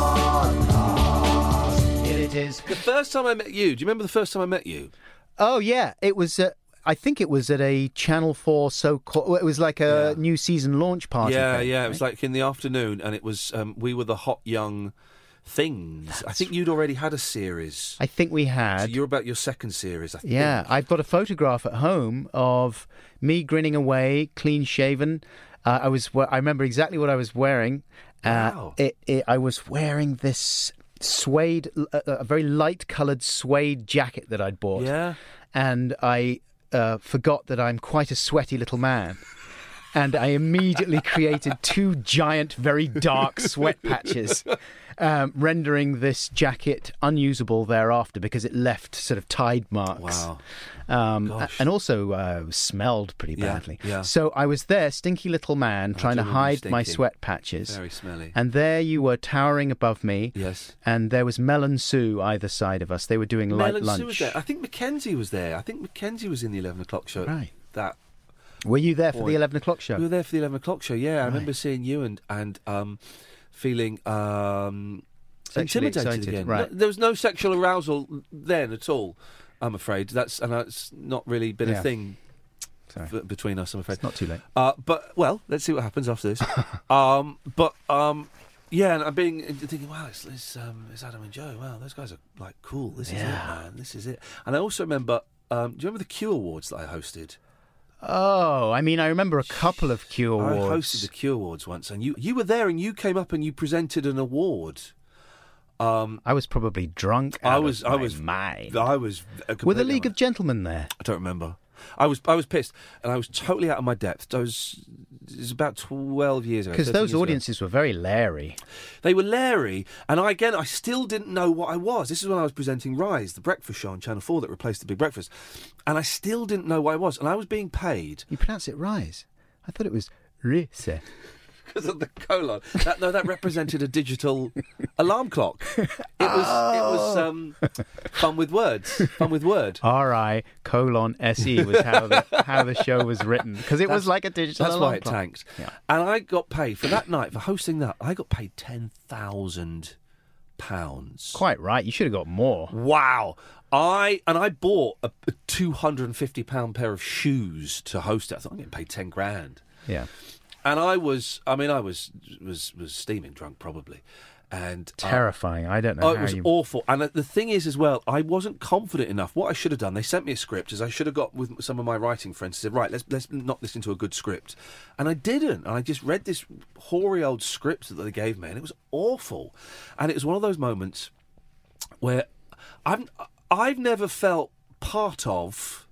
B: podcast. Here it is.
C: The first time I met you, do you remember the first time I met you?
A: Oh yeah, it was. Uh, I think it was at a Channel Four so-called. It was like a
C: Yeah.
A: new season launch party.
C: yeah,
A: thing,
C: yeah. It
A: right?
C: was like in the afternoon, and it was. Um, we were the hot young things. I think you'd already had a series.
A: I think we
C: So
A: had.
C: you're about your second series, I think.
A: Yeah, I've got a photograph at home of me grinning away, clean shaven. Uh, I was. we- I remember exactly what I was wearing. Uh,
C: Wow.
A: it, it, I was wearing this suede, a, a very light-coloured suede jacket that I'd bought.
C: Yeah.
A: And I uh, forgot that I'm quite a sweaty little man. And I immediately created two giant, very dark sweat patches, um, rendering this jacket unusable thereafter because it left sort of tide marks.
C: Wow.
A: Um,
C: Gosh.
A: and also uh, smelled pretty
C: Yeah,
A: badly.
C: yeah.
A: So I was there, stinky little man, trying to
C: do remember you
A: hide my
C: stinky.
A: sweat patches.
C: Very smelly.
A: And there you were towering above me.
C: Yes.
A: And there was Mel and Sue either side of us. They were doing light
C: Mel and
A: lunch.
C: Sue was there. I think Mackenzie was there. I think Mackenzie was in the eleven o'clock show.
A: Right.
C: That
A: Were you there for
C: Boy.
A: the eleven o'clock show?
C: we were there for the eleven o'clock show. Yeah, I
A: Right.
C: remember seeing you and and um, feeling um,
A: Sexually
C: intimidated
A: excited,
C: again.
A: right.
C: No- there was no sexual arousal then at all. I'm afraid that's and that's not really been
A: Yeah.
C: a thing
A: Sorry.
C: f- between us. I'm afraid.
A: It's not too late.
C: Uh, but well, let's see what happens after this. um, but um, yeah, and I'm being thinking, wow, it's, it's, um, it's Adam and Joe. Wow, those guys are like cool. This is
A: Yeah.
C: it, man. This is it. And I also remember. Um, do you remember the Q Awards that I hosted?
A: Oh, I mean, I remember a couple of Q
C: I
A: awards.
C: hosted the Q Awards once, and you you were there, and you came up and you presented an award. Um,
A: I was probably drunk.
C: I
A: out
C: was
A: of
C: I
A: my
C: was
A: mind.
C: I was uh,
A: Were the
C: completely
A: League
C: on
A: of Gentlemen there?
C: I don't remember. I was I was pissed, and I was totally out of my depth. I was it was about twelve years ago.
A: Because
C: thirteen
A: those
C: years ago.
A: audiences were very leery.
C: They were leery, and I again I still didn't know what I was. This is when I was presenting Rise, the breakfast show on Channel Four that replaced the Big Breakfast, and I still didn't know what I was, and I was being paid
A: You pronounce it Rise. I thought it was Rise.
C: because of the colon. That, no, that represented a digital alarm clock. It was it was um, fun with words, fun with word.
A: R I colon S E was how the, how the show was written. Because it was
C: That's-
A: like a digital
C: That's
A: alarm
C: why it
A: clock.
C: tanked.
A: Yeah.
C: And I got paid for that night for hosting that. I got paid ten thousand pounds.
A: Quite right. You should have got more.
C: Wow. I and I bought a, a two hundred and fifty pound pair of shoes to host it. I thought I'm getting paid ten grand.
A: Yeah.
C: And I was, I mean, I was was was steaming drunk probably, and uh,
A: Terrifying. I don't know
C: Oh, it
A: how
C: was
A: you...
C: awful. And the thing is, as well, I wasn't confident enough. What I should have done, they sent me a script, as I should have got with some of my writing friends. Said, right, let's let's not listen to a good script, and I didn't. And I just read this hoary old script that they gave me, and it was awful. And it was one of those moments where I've I've never felt part of.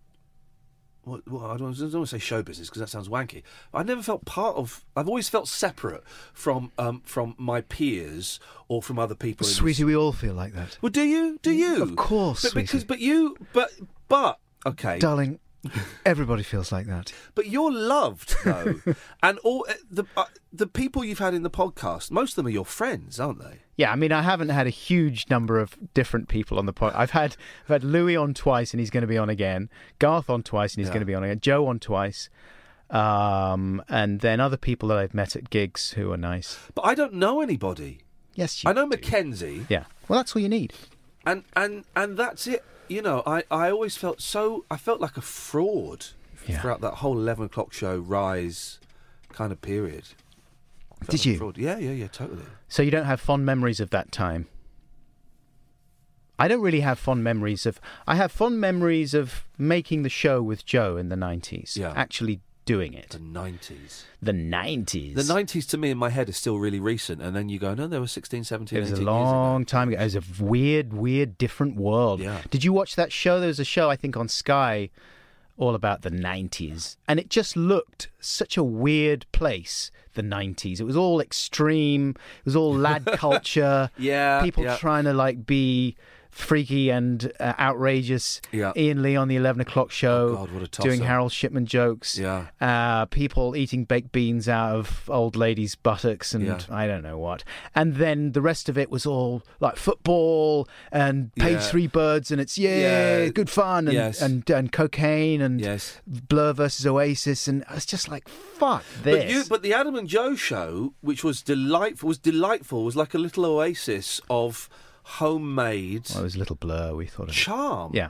C: What, what, I, don't, I don't want to say show business because that sounds wanky. I've never felt part of. I've always felt separate from um, from my peers or from other people. in this-
A: Sweetie, we all feel like that.
C: Well, do you? Do you?
A: Of course,
C: But because,
A: sweetie.
C: but you, but but okay.
A: Darling, Everybody feels like that.
C: But you're loved, though. And all uh, the uh, the people you've had in the podcast, most of them are your friends, aren't they?
A: Yeah, I mean, I haven't had a huge number of different people on the pod. I've had I've had Louis on twice, and he's going to be on again. Garth on twice, and he's
C: Yeah.
A: going to be on again. Joe on twice. Um, and then other people that I've met at gigs who are nice.
C: But I don't know anybody.
A: Yes, you
C: I know
A: do.
C: Mackenzie.
A: Yeah. Well, that's all you need.
C: And, and, and that's it. You know, I, I always felt so... I felt like a fraud
A: Yeah.
C: throughout that whole eleven o'clock show, Rise kind of period. Felt
A: Did
C: like a
A: you?
C: fraud. Yeah, yeah, yeah, totally.
A: So you don't have fond memories of that time? I don't really have fond memories of... I have fond memories of making the show with Joe in the nineties.
C: Yeah.
A: Actually doing it.
C: The nineties.
A: The nineties.
C: The nineties to me in my head is still really recent, and then you go, no, there was sixteen, seventeen,
A: It was a
C: eighteen
A: long
C: years
A: time ago. It was a weird, weird, different world.
C: Yeah.
A: Did you watch that show? There was a show, I think, on Sky all about the nineties. And it just looked such a weird place, the nineties. It was all extreme. It was all lad culture.
C: Yeah,
A: People
C: yeah.
A: trying to, like, be freaky and uh, outrageous.
C: Yeah.
A: Ian Lee on the eleven o'clock show.
C: Oh, God, what a tosser.
A: Doing Harold Shipman jokes.
C: Yeah.
A: Uh, people eating baked beans out of old ladies' buttocks and
C: Yeah.
A: I don't know what. And then the rest of it was all like football and Page
C: Yeah.
A: Three Birds and it's, yeah,
C: Yeah.
A: good fun. And,
C: Yes.
A: and, and cocaine and
C: Yes.
A: Blur versus Oasis. And I was just like, fuck this.
C: But, you, but the Adam and Joe show, which was delightful, was delightful, was like a little oasis of homemade
A: Well, it was a little Blur, we thought of it.
C: charm.
A: Yeah.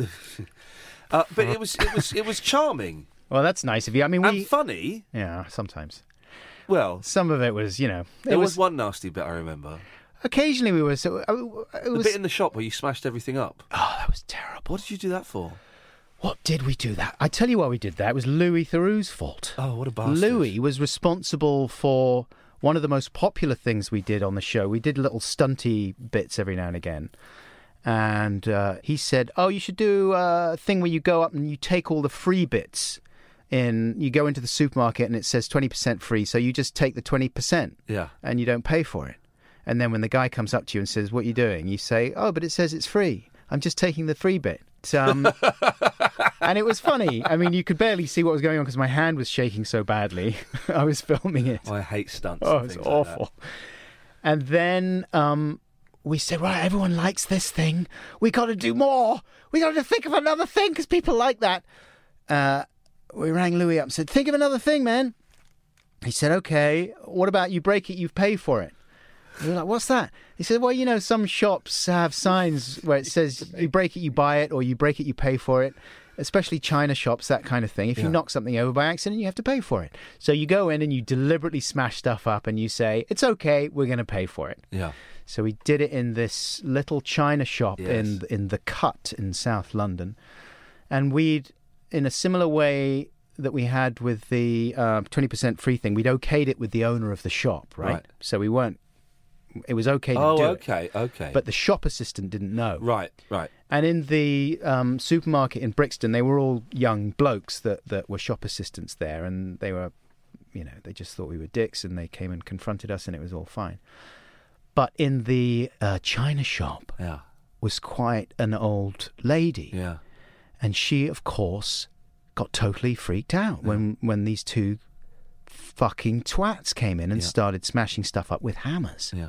C: Uh, but it was it was it was charming
A: Well, that's nice of you. I mean, we...
C: and funny.
A: Yeah, sometimes.
C: Well,
A: Some of it was, you know... It
C: there was,
A: was...
C: one nasty bit I remember.
A: Occasionally we were... So, uh, it
C: The
A: was...
C: bit in the shop where you smashed everything up.
A: Oh, that was terrible.
C: What did you do that for?
A: What did we do that? I tell you why we did that. It was Louis Theroux's fault.
C: Oh, what a bastard.
A: Louis was responsible for one of the most popular things we did on the show. We did little stunty bits every now and again. And uh, he said, oh, you should do a thing where you go up and you take all the free bits. In You go into the supermarket and it says twenty percent free, so you just take the twenty percent
C: Yeah.
A: and you don't pay for it. And then when the guy comes up to you and says, what are you doing? You say, oh, but it says it's free. I'm just taking the free bit. Um, and it was funny. I mean, you could barely see what was going on because my hand was shaking so badly. I was filming it.
C: I hate stunts.
A: Oh,
C: and
A: it's
C: things like
A: awful. And then um, we said, right, everyone likes this thing. We got to do more. We got to think of another thing because people like that. Uh, we rang Louis up and said, think of another thing, man. He said, okay, what about you break it, you pay for it? We were like, what's that? He said, well, you know, some shops have signs where it says you break it, you buy it, or you break it, you pay for it. Especially China shops, that kind of thing. If you
C: Yeah.
A: knock something over by accident, you have to pay for it. So you go in and you deliberately smash stuff up and you say, it's okay, we're going to pay for it.
C: that. Yeah.
A: So we did it in this little China shop
C: Yes.
A: in in the Cut in South London. And we'd, in a similar way that we had with the uh, twenty percent free thing, we'd okayed it with the owner of the shop, right?
C: Right.
A: So we weren't, it was okay to
C: Oh,
A: do it.
C: okay, okay.
A: But the shop assistant didn't know.
C: right, right.
A: And in the um, supermarket in Brixton, they were all young blokes that, that were shop assistants there. And they were, you know, they just thought we were dicks and they came and confronted us and it was all fine. But in the uh, China shop
C: Yeah,
A: was quite an old lady.
C: yeah.
A: And she, of course, got totally freaked out when, when these two fucking twats came in and
C: Yeah.
A: started smashing stuff up with hammers.
C: Yeah.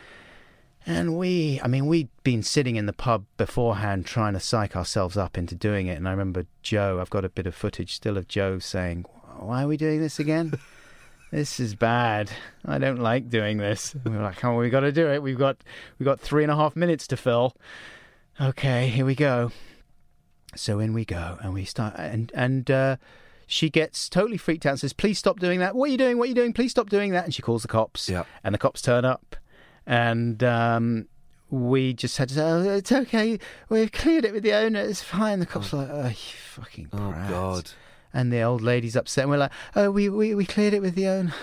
A: And we, I mean, we'd been sitting in the pub beforehand trying to psych ourselves up into doing it. And I remember Joe, I've got a bit of footage still of Joe saying, why are we doing this again? This is bad. I don't like doing this. And we were like, oh, we got to do it. We've got, we've got three and a half minutes to fill. Okay, here we go. So in we go. And we start, and, and, uh, she gets totally freaked out and says, please stop doing that. What are you doing? What are you doing? Please stop doing that. And she calls the cops.
C: Yeah.
A: And the cops turn up. And um, we just had to say, oh, it's okay. We've cleared it with the owner. It's fine. The cops are like, oh, you fucking
C: Oh,
A: prat.
C: God.
A: And the old lady's upset. And we're like, oh, we, we, we cleared it with the owner.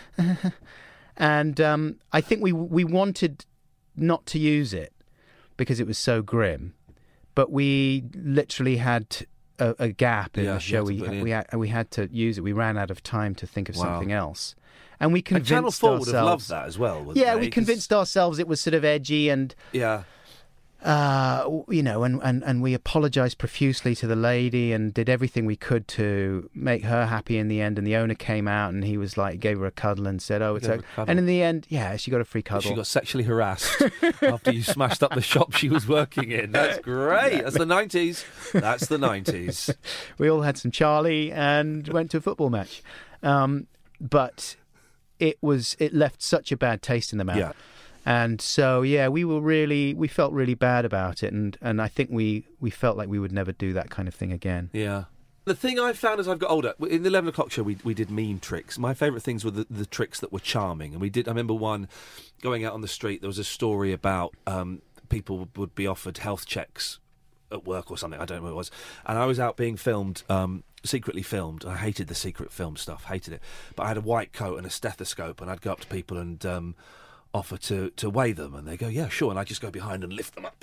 A: And um, I think we we wanted not to use it because it was so grim. But we literally had a, a gap in
C: Yeah,
A: the
C: you
A: show.
C: had to
A: We,
C: put it in.
A: we, had, we had to use it. We ran out of time to think of
C: Wow.
A: something else. And we
C: And
A: convinced
C: Channel four would
A: ourselves...
C: have loved that as well, wouldn't
A: Yeah,
C: they?
A: we
C: 'Cause-
A: convinced ourselves it was sort of edgy and
C: Yeah.
A: Uh, you know, and, and, and we apologised profusely to the lady and did everything we could to make her happy in the end. And the owner came out and he was like, gave her a cuddle and said, "Oh, it's okay." And in the end, yeah, she got a free cuddle.
C: She got sexually harassed after you smashed up the shop she was working in. That's great. That's the nineties. That's the nineties.
A: We all had some Charlie and went to a football match. Um, but it was it left such a bad taste in the mouth.
C: Yeah.
A: And so, yeah, we were really, we felt really bad about it. And, and I think we, we felt like we would never do that kind of thing again.
C: Yeah. The thing I found as I've got older, in the eleven o'clock show, we we did mean tricks. My favourite things were the, the tricks that were charming. And we did, I remember one, going out on the street, there was a story about um, people would be offered health checks at work or something. I don't know what it was. And I was out being filmed, um, secretly filmed. I hated the secret film stuff, hated it. But I had a white coat and a stethoscope, and I'd go up to people and... Um, offer to, to weigh them, and they go, yeah, sure, and I just go behind and lift them up.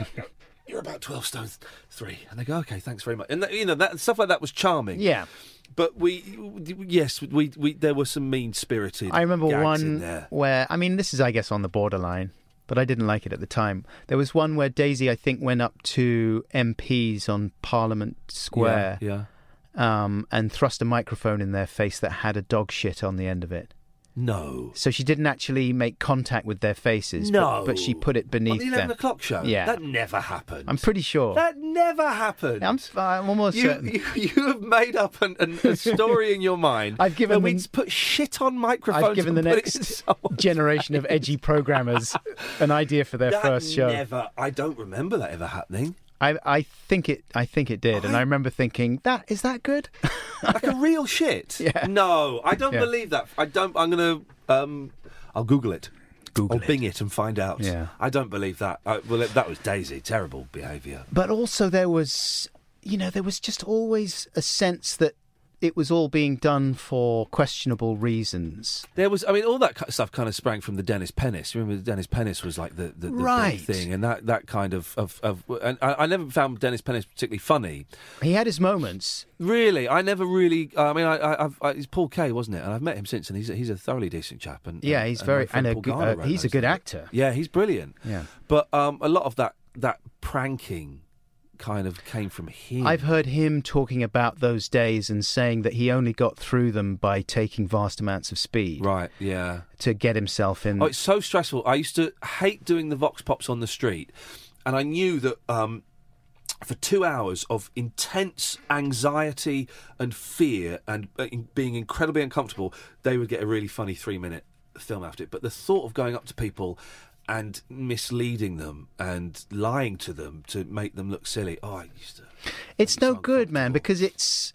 C: You're about twelve stone three, and they go, okay, thanks very much. And that, you know, that stuff like that was charming.
A: Yeah,
C: but we, yes, we, we there were some mean spirited.
A: I remember
C: gags
A: one
C: in there.
A: where, I mean, this is, I guess, on the borderline, but I didn't like it at the time. There was one where Daisy, I think, went up to M Ps on Parliament Square,
C: yeah, yeah.
A: Um, and thrust a microphone in their face that had a dog shit on the end of it.
C: No.
A: So she didn't actually make contact with their faces.
C: No.
A: But, but she put it beneath
C: on the eleven
A: them.
C: o'clock show?
A: Yeah.
C: That never happened.
A: I'm pretty sure.
C: That never happened.
A: I'm, I'm almost
C: you,
A: certain.
C: You, you have made up an, an, a story in your mind.
A: I've given
C: that we'd
A: the,
C: put shit on microphones.
A: I've given the
C: and put
A: next
C: it in
A: generation of edgy programmers an idea for their
C: that
A: first show.
C: Never. I don't remember that ever happening.
A: I, I think it. I think it did,
C: I,
A: and I remember thinking, "That is that good?"
C: Like a real shit.
A: Yeah.
C: No, I don't
A: Yeah.
C: believe that. I don't. I'm gonna. Um, I'll Google it.
A: Google
C: I'll
A: it.
C: Bing it and find out.
A: Yeah.
C: I don't believe that. I, well, it, that was Daisy. Terrible behaviour.
A: But also, there was, you know, there was just always a sense that it was all being done for questionable reasons.
C: There was, I mean, all that ki- stuff kind of sprang from the Dennis Pennis. Remember, Dennis Pennis was like the, the, the
A: Right.
C: big thing, and that, that kind of, of, of and I, I never found Dennis Pennis particularly funny.
A: He had his moments.
C: Really, I never really. I mean, I, I, I've, I, it's Paul Kay, wasn't it? And I've met him since, and he's a, he's a thoroughly decent chap. And
A: Yeah,
C: and-
A: he's
C: and
A: very
C: my friend
A: and a
C: Paul
A: good,
C: Garner
A: uh,
C: wrote
A: he's a
C: those
A: good
C: things.
A: actor.
C: Yeah, he's brilliant.
A: Yeah.
C: But um, a lot of that that pranking kind of came from him.
A: I've heard him talking about those days and saying that he only got through them by taking vast amounts of speed
C: Right, yeah.
A: to get himself in.
C: Oh, it's so stressful. I used to hate doing the Vox Pops on the street, and I knew that um, for two hours of intense anxiety and fear and uh, in- being incredibly uncomfortable, they would get a really funny three-minute film after it. But the thought of going up to people and misleading them and lying to them to make them look silly. Oh, I used to.
A: It's no
C: so
A: good, man,
C: uncomfortable.
A: because it's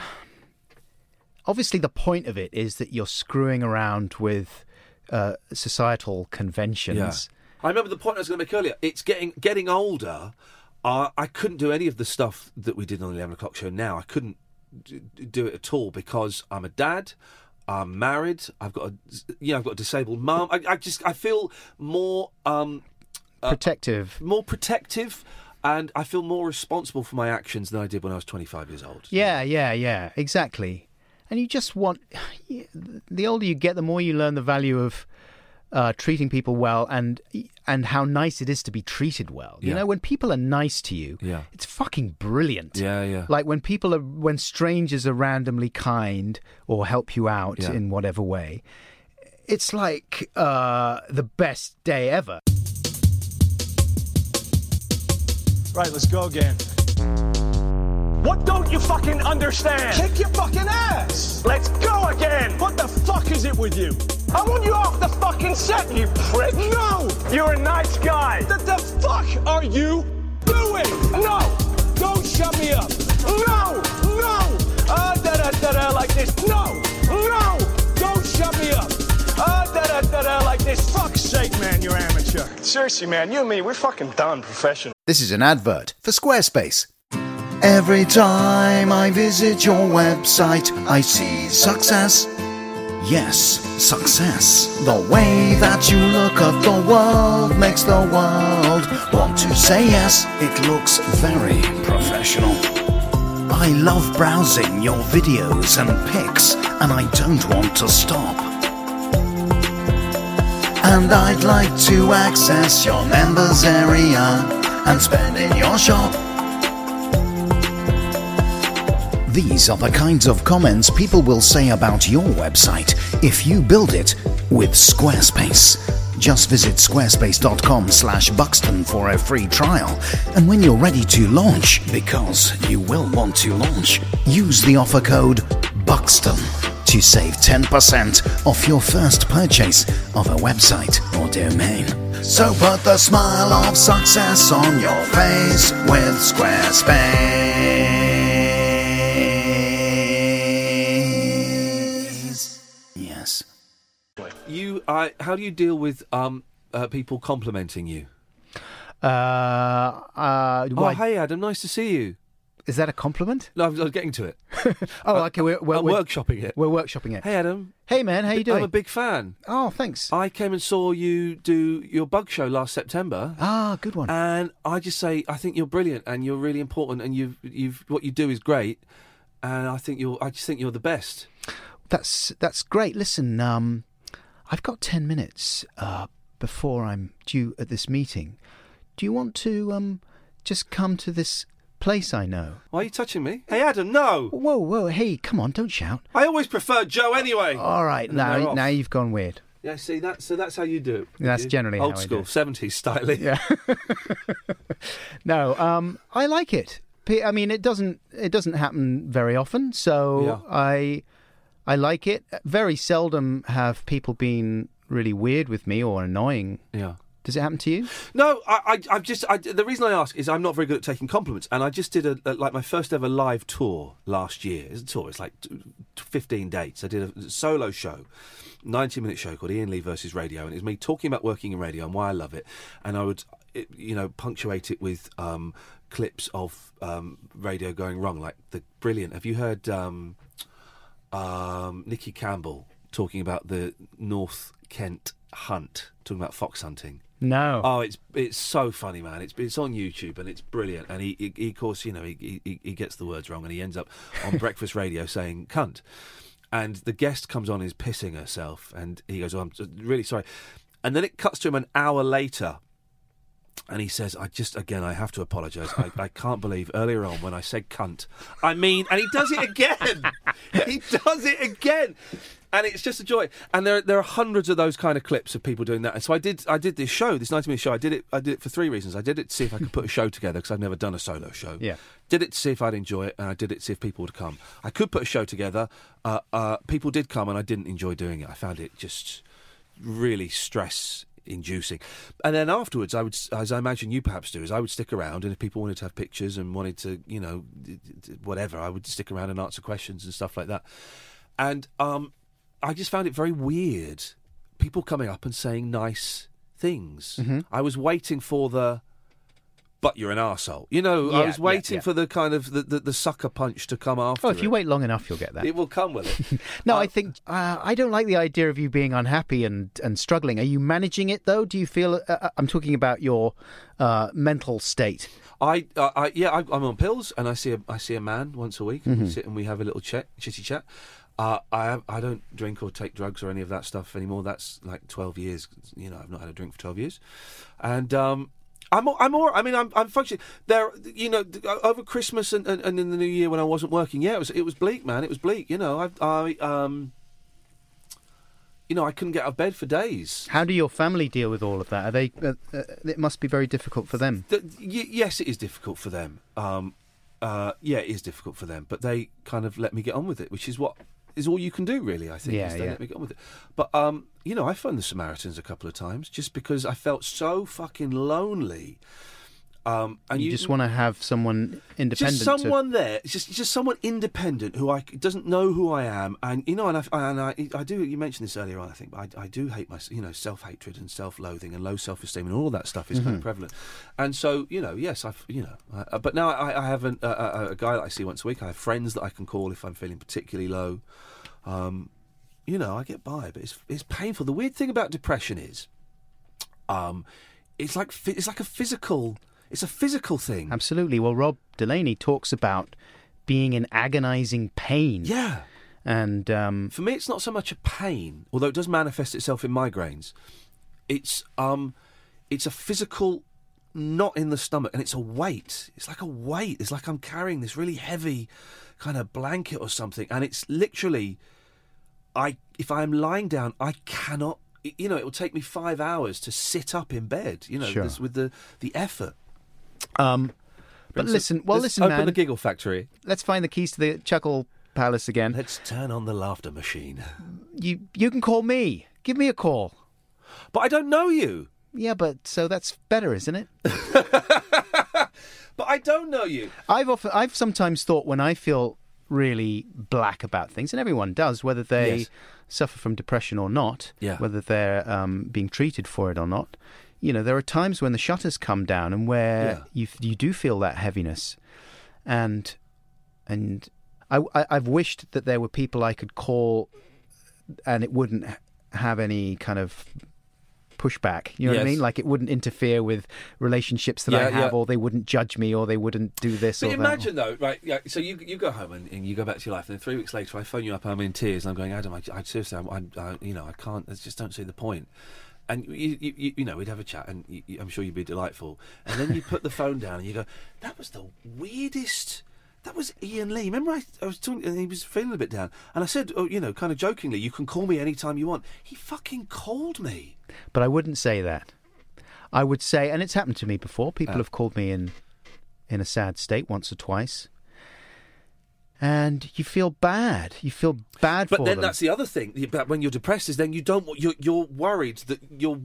A: obviously the point of it is that you're screwing around with uh, societal conventions.
C: I remember the point I was going to make earlier. It's getting getting older. Uh, I couldn't do any of the stuff that we did on the eleven o'clock show now. I couldn't d- do it at all because I'm a dad. I'm married. I've got a, you know, I've got a disabled mum. I, I just, I feel more, um,
A: Protective.
C: more protective, and I feel more responsible for my actions than I did when I was twenty-five years old.
A: Yeah, yeah, yeah, exactly. And you just want, the older you get, the more you learn the value of uh, treating people well and and how nice it is to be treated well. You
C: Yeah.
A: know, when people are nice to you,
C: Yeah.
A: it's fucking brilliant.
C: Yeah, yeah.
A: Like when people are, when strangers are randomly kind or help you out
C: Yeah.
A: in whatever way, it's like uh, the best day ever.
F: Right, let's go again. What don't you fucking understand? Kick your fucking ass! Let's go again! What the fuck is it with you? I want you off the fucking set, you prick! No! You're a nice guy! What the fuck are you doing? No! Don't shut me up! No! No! Ah, da-da-da-da like this! No! No! Don't shut me up! Ah, da-da-da-da like this! Fuck's sake, man, you're amateur. Seriously, man, you and me, we're fucking done professional.
B: This is an advert for Squarespace. Every time I visit your website, I see success. Yes, success. The way that you look at the world makes the world want to say yes. It looks very professional. I love browsing your videos and pics, and I don't want to stop. And I'd like to access your members area. and spend in your shop. These are the kinds of comments people will say about your website if you build it with Squarespace. Just visit squarespace.com slash Buxton for a free trial. And when you're ready to launch, because you will want to launch, use the offer code Buxton to save ten percent off your first purchase of a website or domain. So put the smile of success on your face with Squarespace. Yes.
C: You, I, how do you deal with um uh, people complimenting you?
A: Uh, uh,
C: Oh,
A: why-
C: hey Adam, nice to see you.
A: Is that a compliment?
C: No, I was, I was getting to it.
A: Oh, okay. We're, we're,
C: I'm
A: we're,
C: workshopping it.
A: we're workshopping it.
C: Hey Adam,
A: Hey, man, how you doing?
C: I'm a big fan.
A: Oh, thanks.
C: I came and saw you do your bug show last September.
A: Ah, good one.
C: And I just say, I think you're brilliant, and you're really important, and you've, you've, what you do is great, and I think you're, I just think you're the best.
A: That's that's great. Listen, um, I've got ten minutes uh, before I'm due at this meeting. Do you want to um, just come to this place I know?
C: Why are you touching me? Hey Adam, no.
A: Whoa, whoa, hey, come on, don't shout.
C: I always prefer Joe anyway.
A: All right,
C: And then they're
A: now
C: off.
A: now you've gone weird.
C: Yeah, see that. So that's how you do it.
A: That's
C: you?
A: generally
C: old
A: how I
C: school,
A: do it.
C: seventies style.
A: Yeah. No, um, I like it. P- I mean, it doesn't it doesn't happen very often, so
C: Yeah.
A: I I like it. Very seldom have people been really weird with me or annoying.
C: Yeah.
A: Does it happen to you?
C: No, I, I, I've just. I, the reason I ask is I'm not very good at taking compliments, and I just did a, a like my first ever live tour last year. It's a tour. It's like t- fifteen dates. I did a solo show, ninety minute show called Ian Lee versus Radio, and it was me talking about working in radio and why I love it, and I would, it, you know, punctuate it with um, clips of um, radio going wrong, like the brilliant. Have you heard um, um, Nicky Campbell talking about the North Kent hunt, talking about fox hunting?
A: No.
C: Oh, it's it's so funny, man. It's it's on YouTube and it's brilliant. And he, he, he of course, you know, he, he he gets the words wrong and he ends up on breakfast radio saying cunt. And the guest comes on and is pissing herself, and he goes, "Oh, I'm really sorry." And then it cuts to him an hour later, and he says, "I just again, I have to apologise. I, I can't believe earlier on when I said cunt, I mean," and he does it again. He does it again. And it's just a joy, and there there are hundreds of those kind of clips of people doing that. And so I did I did this show, this ninety minute show. I did it I did it for three reasons. I did it to see if I could put a show together because I've never done a solo show.
A: Yeah.
C: Did it to see if I'd enjoy it, and I did it to see if people would come. I could put a show together. Uh, uh, people did come, and I didn't enjoy doing it. I found it just really stress inducing. And then afterwards, I would, as I imagine you perhaps do, is I would stick around, and if people wanted to have pictures and wanted to, you know, whatever, I would stick around and answer questions and stuff like that. And um. I just found it very weird, people coming up and saying nice things.
A: Mm-hmm.
C: I was waiting for the, but you're an arsehole. You know,
A: Yeah,
C: I was
A: yeah,
C: waiting
A: yeah.
C: for the kind of, the, the, the sucker punch to come after
A: Oh, if you
C: it.
A: wait long enough, you'll get that.
C: It will come with it.
A: No,
C: Uh,
A: I think uh, I don't like the idea of you being unhappy and, and struggling. Are you managing it though? Do you feel? Uh, I'm talking about your uh, mental state.
C: I, uh, I yeah, I, I'm on pills, and I see a, I see a man once a week, and
A: Mm-hmm.
C: we sit and we have a little chat, chitty chat. Uh, I I don't drink or take drugs or any of that stuff anymore. That's like twelve years. You know, I've not had a drink for twelve years, and um, I'm I'm all, I mean I'm I'm functioning there. You know, over Christmas and, and, and in the New Year when I wasn't working, yeah, it was it was bleak, man. It was bleak. You know, I I um. You know, I couldn't get out of bed for days.
A: How do your family deal with all of that? Are they? Uh, uh, it must be very difficult for them.
C: The, y- yes, it is difficult for them. Um, uh, yeah, it is difficult for them. But they kind of let me get on with it, which is what is all you can do, really. I think.
A: Yeah,
C: is they
A: yeah.
C: let me get on with it. But um, you know, I phoned the Samaritans a couple of times just because I felt so fucking lonely. Um, and
A: You,
C: you
A: just want to have someone independent.
C: just someone there, just just someone independent who I doesn't know who I am, and you know, and I, and I, I do. You mentioned this earlier on, I think, but I, I do hate my, you know, self hatred and self loathing and low self esteem and all that stuff is
A: Mm-hmm.
C: kind of prevalent. And so, you know, yes, I've, you know, I, but now I, I have an, a, a, a guy that I see once a week. I have friends that I can call if I'm feeling particularly low. Um, you know, I get by, but it's it's painful. The weird thing about depression is, um, it's like phy- it's like a physical. It's a physical thing.
A: Absolutely. Well, Rob Delaney talks about being in agonising pain.
C: Yeah.
A: And um,
C: For me, it's not so much a pain, although it does manifest itself in migraines. It's um, it's a physical knot in the stomach, and it's a weight. It's like a weight. It's like I'm carrying this really heavy kind of blanket or something, and it's literally, I if I'm lying down, I cannot. You know, it will take me five hours to sit up in bed. You know,
A: Sure.
C: this, with the the effort.
A: Um, but
C: Brings
A: listen,
C: it-
A: well,
C: let's
A: listen,
C: open
A: man.
C: the Giggle Factory.
A: Let's find the keys to the Chuckle Palace again.
C: Let's turn on the laughter machine.
A: You you can call me. Give me a call.
C: But I don't know you.
A: Yeah, but so that's better, isn't it?
C: But I don't know you.
A: I've often, I've sometimes thought when I feel really black about things, and everyone does, whether they
C: Yes.
A: suffer from depression or not,
C: Yeah.
A: whether they're um, being treated for it or not. You know, there are times when the shutters come down and where
C: Yeah.
A: you you do feel that heaviness, and and I, I I've wished that there were people I could call, and it wouldn't h- have any kind of pushback. You know what I
C: Yes.
A: mean? Like it wouldn't interfere with relationships that I
C: Yeah,
A: have,
C: yeah.
A: or they wouldn't judge me, or they wouldn't do this
C: But
A: or
C: imagine though, right? Yeah, so you you go home and, and you go back to your life, and then three weeks later, I phone you up, and I'm in tears, and I'm going, Adam, I, I seriously, I, I, you know, I can't, I just don't see the point. And you, you, you, you know, we'd have a chat, and you, you, I'm sure you'd be delightful. And then you put the phone down, and you go, that was the weirdest. That was Ian Lee. Remember, I, I was talking, and he was feeling a bit down, and I said, oh, you know, kind of jokingly, you can call me anytime you want. He fucking called me.
A: that. But I wouldn't say that. I would say, and it's happened to me before. People
C: Uh.
A: have called me in in a sad state once or twice, and you feel bad. You feel bad
C: But
A: for
C: then
A: them.
C: that's the other thing about when you're depressed is then you don't you're you're worried that you're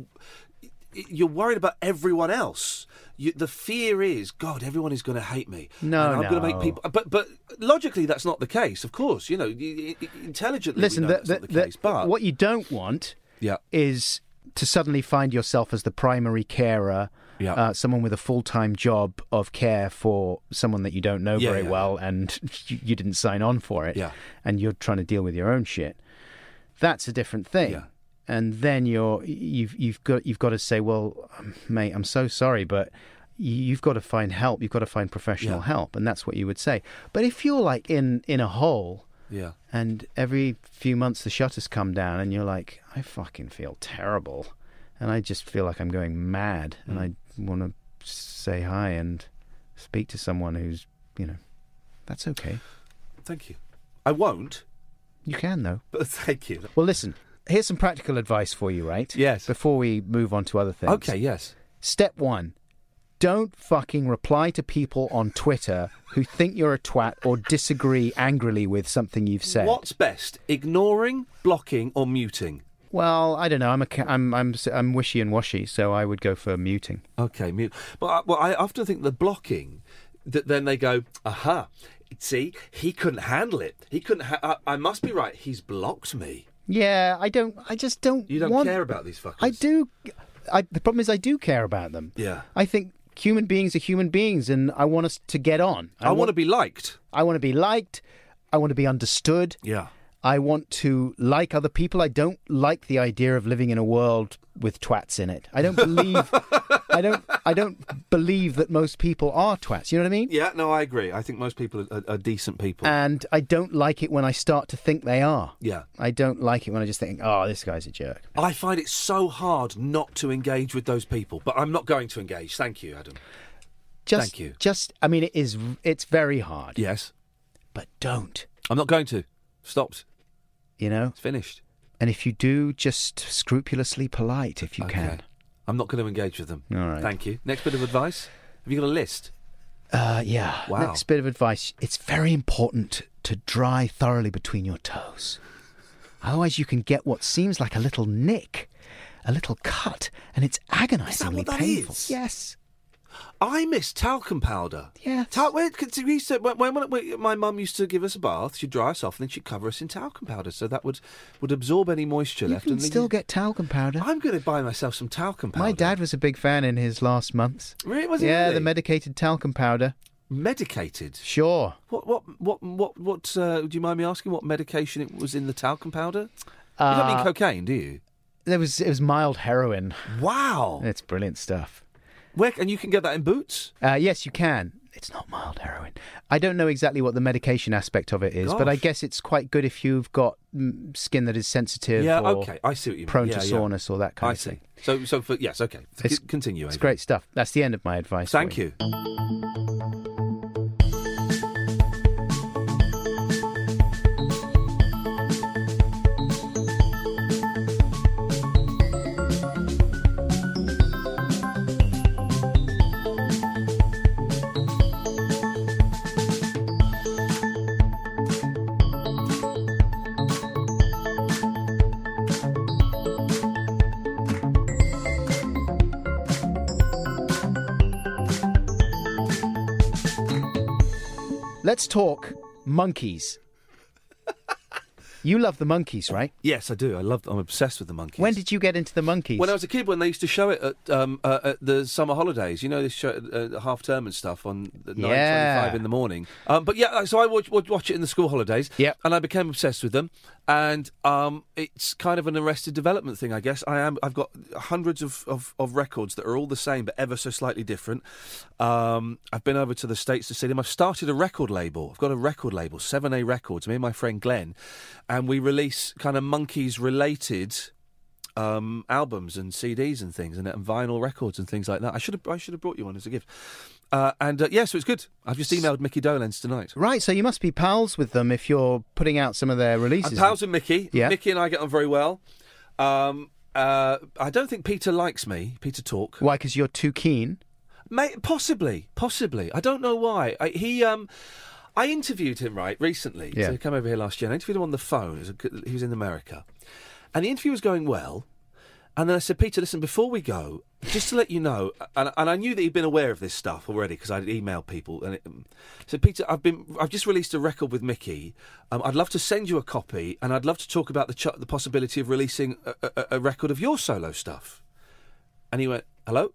C: you're worried about everyone else. You, the fear is, God, everyone is going to hate me.
A: No,
C: and I'm going to
A: no.
C: make people. But but logically, that's not the case. Of course, you know, you, you, intelligently,
A: Listen,
C: we know
A: the,
C: that's
A: the,
C: not the,
A: the-
C: case. But
A: what you don't want
C: yeah,
A: is to suddenly find yourself as the primary carer,
C: Yeah.
A: uh, someone with a full-time job of care for someone that you don't know
C: Yeah,
A: very
C: yeah,
A: well, and you, you didn't sign on for it,
C: Yeah.
A: and you're trying to deal with your own shit. That's a different thing.
C: Yeah.
A: And then you're you've you've got you've got to say, well, um, mate, I'm so sorry, but you- you've got to find help. You've got to find professional
C: Yeah.
A: help, and that's what you would say. But if you're like in in a hole,
C: yeah.
A: and every few months the shutters come down and you're like, I fucking feel terrible, and I just feel like I'm going mad, and
C: Mm.
A: I want to say hi and speak to someone who's, you know, that's okay.
C: Thank you. I won't,
A: You can, though.
C: but thank you.
A: Well, listen, here's some practical advice for you, right?
C: Yes.
A: Before we move on to other things.
C: Okay. Yes.
A: Step one. Don't fucking reply to people on Twitter who think you're a twat or disagree angrily with something you've said.
C: What's best, ignoring, blocking, or muting?
A: Well, I don't know. I'm a, ca- I'm I'm I'm wishy and washy, so I would go for muting.
C: Okay, mute. But I, well, I often think the blocking, that then they go, aha, see, he couldn't handle it. He couldn't. Ha- I, I must be right. He's blocked me.
A: Yeah, I don't. I just don't.
C: You don't
A: want,
C: care about these fuckers.
A: I do. I, the problem is, I do care about them.
C: Yeah.
A: I think human beings are human beings, and I want us to get on.
C: I, want to be liked.
A: I want to be liked. I want to be understood.
C: Yeah.
A: I want to like other people. I don't like the idea of living in a world with twats in it. I don't believe. I don't. I don't believe that most people are twats. You know what I mean?
C: Yeah. No, I agree. I think most people are, are, are decent people.
A: And I don't like it when I start to think they are.
C: yeah.
A: I don't like it when I just think, oh, this guy's a jerk.
C: I find it so hard not to engage with those people, but I'm not going to engage. Thank you, Adam.
A: Just,
C: Thank you.
A: Just, I mean, it is. It's very hard.
C: Yes.
A: But don't.
C: I'm not going to. Stopped.
A: You know.
C: It's finished.
A: And if you do, just scrupulously polite if you
C: Okay.
A: can.
C: I'm not going to engage with them.
A: All right.
C: Thank you. Next bit of advice. Have you got a list?
A: Uh, yeah.
C: Wow.
A: Next bit of advice. It's very important to dry thoroughly between your toes. Otherwise, you can get what seems like a little nick, a little cut, and it's agonisingly
C: what that
A: painful.
C: is?
A: Yes.
C: I miss talcum powder.
A: Yes.
C: Tal- where, 'cause we used to, when, when, when my mum used to give us a bath, she'd dry us off and then she'd cover us in talcum powder, so that would, would absorb any moisture
A: You
C: left.
A: can
C: and
A: still
C: leave-
A: get talcum powder.
C: I'm going to buy myself some talcum powder.
A: My dad was a big fan in his last months.
C: Really? Was he
A: Yeah,
C: really?
A: the medicated talcum powder.
C: Medicated.
A: Sure.
C: What? What? What? What? What? Uh, do you mind me asking what medication it was in the talcum powder? You don't mean
A: Uh,
C: cocaine, do you?
A: There was it was mild heroin.
C: Wow.
A: It's brilliant stuff.
C: Where? And you can get that in Boots.
A: Uh, yes, you can. It's not mild heroin. I don't know exactly what the medication aspect of it is, but I
C: Gosh.
A: guess it's quite good if you've got mm, skin that is sensitive
C: Yeah,
A: or
C: okay, I see what you mean.
A: prone
C: Yeah,
A: to
C: yeah.
A: sourness or that kind
C: I
A: of
C: see.
A: thing.
C: So, so for, yes, okay.
A: It's-
C: C- Continue.
A: It's
C: Adrian.
A: great stuff. That's the end of my advice.
C: Thank
A: for
C: you.
A: Let's talk monkeys. You love the monkeys, right?
C: Yes, I do. I love. I'm obsessed with the monkeys.
A: When did you get into the monkeys?
C: When I was a kid, when they used to show it at, um, uh, at the summer holidays, you know, they show it at half term and stuff on nine
A: Yeah.
C: twenty-five in the morning. Um, but yeah, so I watch, watch, watch it in the school holidays.
A: Yep.
C: And I became obsessed with them. And um, it's kind of an Arrested Development thing, I guess. I am. I've got hundreds of, of, of records that are all the same, but ever so slightly different. Um, I've been over to the States to see them. I've started a record label. I've got a record label, seven A Records, me and my friend Glenn, and we release kind of monkeys-related um, albums and C Ds and things, and, and vinyl records and things like that. I should have I should have brought you one as a gift. Uh, and uh, yeah, so it's good. I've just emailed Mickey Dolenz tonight.
A: Right, so you must be pals with them if you're putting out some of their releases.
C: I'm pals with Mickey.
A: Yeah.
C: Mickey and I get on very well. Um, uh, I don't think Peter likes me. Peter Talk.
A: Why? Because you're too keen?
C: May, possibly, possibly. I don't know why. I, he, um, I interviewed him right recently.
A: Yeah.
C: So he came over here last year. And I interviewed him on the phone. It was a good- he was in America, and the interview was going well. And then I said, Peter, listen, before we go, just to let you know, and, and I knew that he'd been aware of this stuff already because I'd emailed people. And it, um, so, Peter, I've been, I've just released a record with Mickey. Um, I'd love to send you a copy, and I'd love to talk about the ch- the possibility of releasing a, a, a record of your solo stuff. And he went, hello,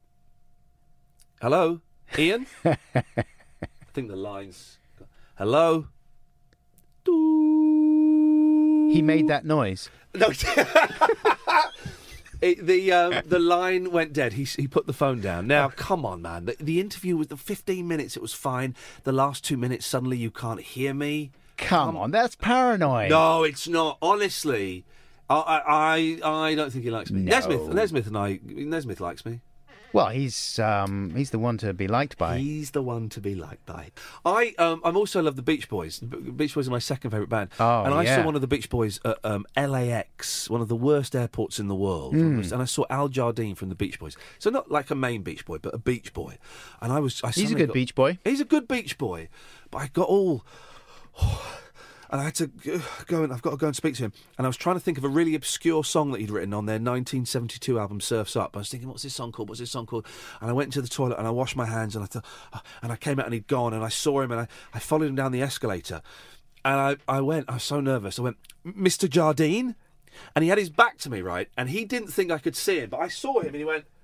C: hello, Ian. I think the lines, hello.
A: He made that noise.
C: No. It, the um, the line went dead. He he put the phone down. Now, come on, man. The, the interview was the fifteen minutes. It was fine. The last two minutes, suddenly you can't hear me.
A: Come on, that's paranoid.
C: No, it's not. Honestly, I I, I don't think he likes me.
A: No.
C: Nesmith, Nesmith, and I. Nesmith likes me.
A: Well, he's um, he's the one to be liked by.
C: He's the one to be liked by. I um, I'm also love the Beach Boys. The Beach Boys are my second favourite band.
A: Oh,
C: and I
A: yeah.
C: saw one of the Beach Boys at um, L A X, one of the worst airports in the world.
A: Mm.
C: And I saw Al Jardine from the Beach Boys. So not like a main Beach Boy, but a Beach Boy. And I was. I
A: He's a
C: suddenly
A: good
C: got-
A: beach boy.
C: He's a good Beach Boy, but I got all. And I had to go and I've got to go and speak to him. And I was trying to think of a really obscure song that he'd written on their nineteen seventy-two album Surf's Up. I was thinking, what's this song called? What's this song called? And I went into the toilet and I washed my hands and I thought, and I came out and he'd gone and I saw him and I, I followed him down the escalator. And I, I went, I was so nervous. I went, Mister Jardine? And he had his back to me, right? And he didn't think I could see him, but I saw him and he went,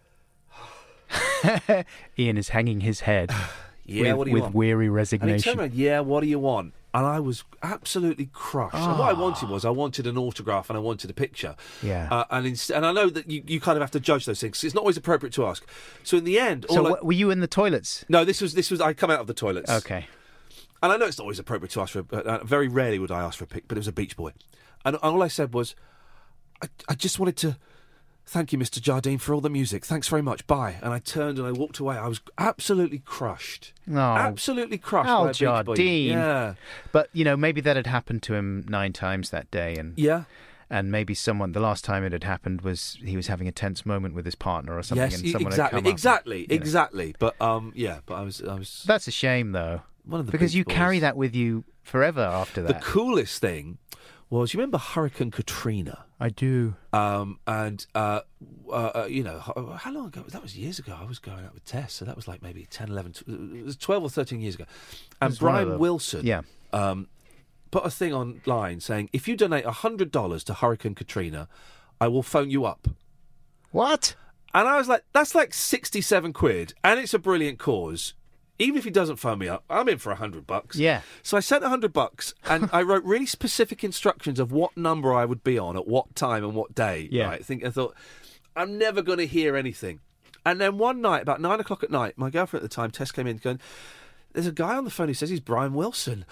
A: Ian is hanging his head
C: yeah,
A: with,
C: what do you
A: with
C: want?
A: weary
C: And he
A: resignation.
C: turned around, yeah, what do you want? And I was absolutely crushed. And what I wanted was, I wanted an autograph and I wanted a picture.
A: Yeah.
C: Uh, and inst- and I know that you, you kind of have to judge those things. 'Cause it's not always appropriate to ask. So in the end,
A: So
C: all I-
A: what, were you in the toilets?
C: no, this was this was I come out of the toilets.
A: Okay.
C: And I know it's not always appropriate to ask for. A, uh, very rarely would I ask for a pic, but it was a Beach Boy. And all I said was, I, I just wanted to. Thank you, Mister Jardine, for all the music. Thanks very much. Bye. And I turned and I walked away. I was absolutely crushed.
A: Oh,
C: absolutely crushed.
A: Al
C: by a Beach Boy.
A: Jardine.
C: Yeah.
A: But, you know, maybe that had happened to him nine times that day. And
C: Yeah.
A: and maybe someone, the last time it had happened was he was having a tense moment with his partner or something.
C: Yes,
A: and someone had
C: exactly,
A: come up
C: exactly,
A: and, you know.
C: exactly. But um, yeah, but I was, I was
A: That's a shame, though.
C: one of the
A: Because
C: Beach
A: you
C: Boys.
A: carry that with you forever after
C: The
A: that.
C: coolest thing was, you remember Hurricane Katrina?
A: I do.
C: Um, and uh, uh, uh, you know, h- how long ago? That was years ago. I was going out with Tess, so that was like maybe ten, eleven, tw- it was twelve or thirteen years ago. And
A: was one of
C: Brian
A: the-
C: Wilson,
A: Yeah.
C: um, put a thing online saying, if you donate a hundred dollars to Hurricane Katrina, I will phone you up.
A: What?
C: And I was like, that's like sixty-seven quid, and it's a brilliant cause. Even if he doesn't phone me up, I'm in for a hundred bucks.
A: Yeah.
C: So I sent a hundred bucks, and I wrote really specific instructions of what number I would be on at what time and what day.
A: Yeah.
C: Right? I think I thought, I'm never going to hear anything. And then one night, about nine o'clock at night, my girlfriend at the time, Tess, came in going, there's a guy on the phone who says he's Brian Wilson.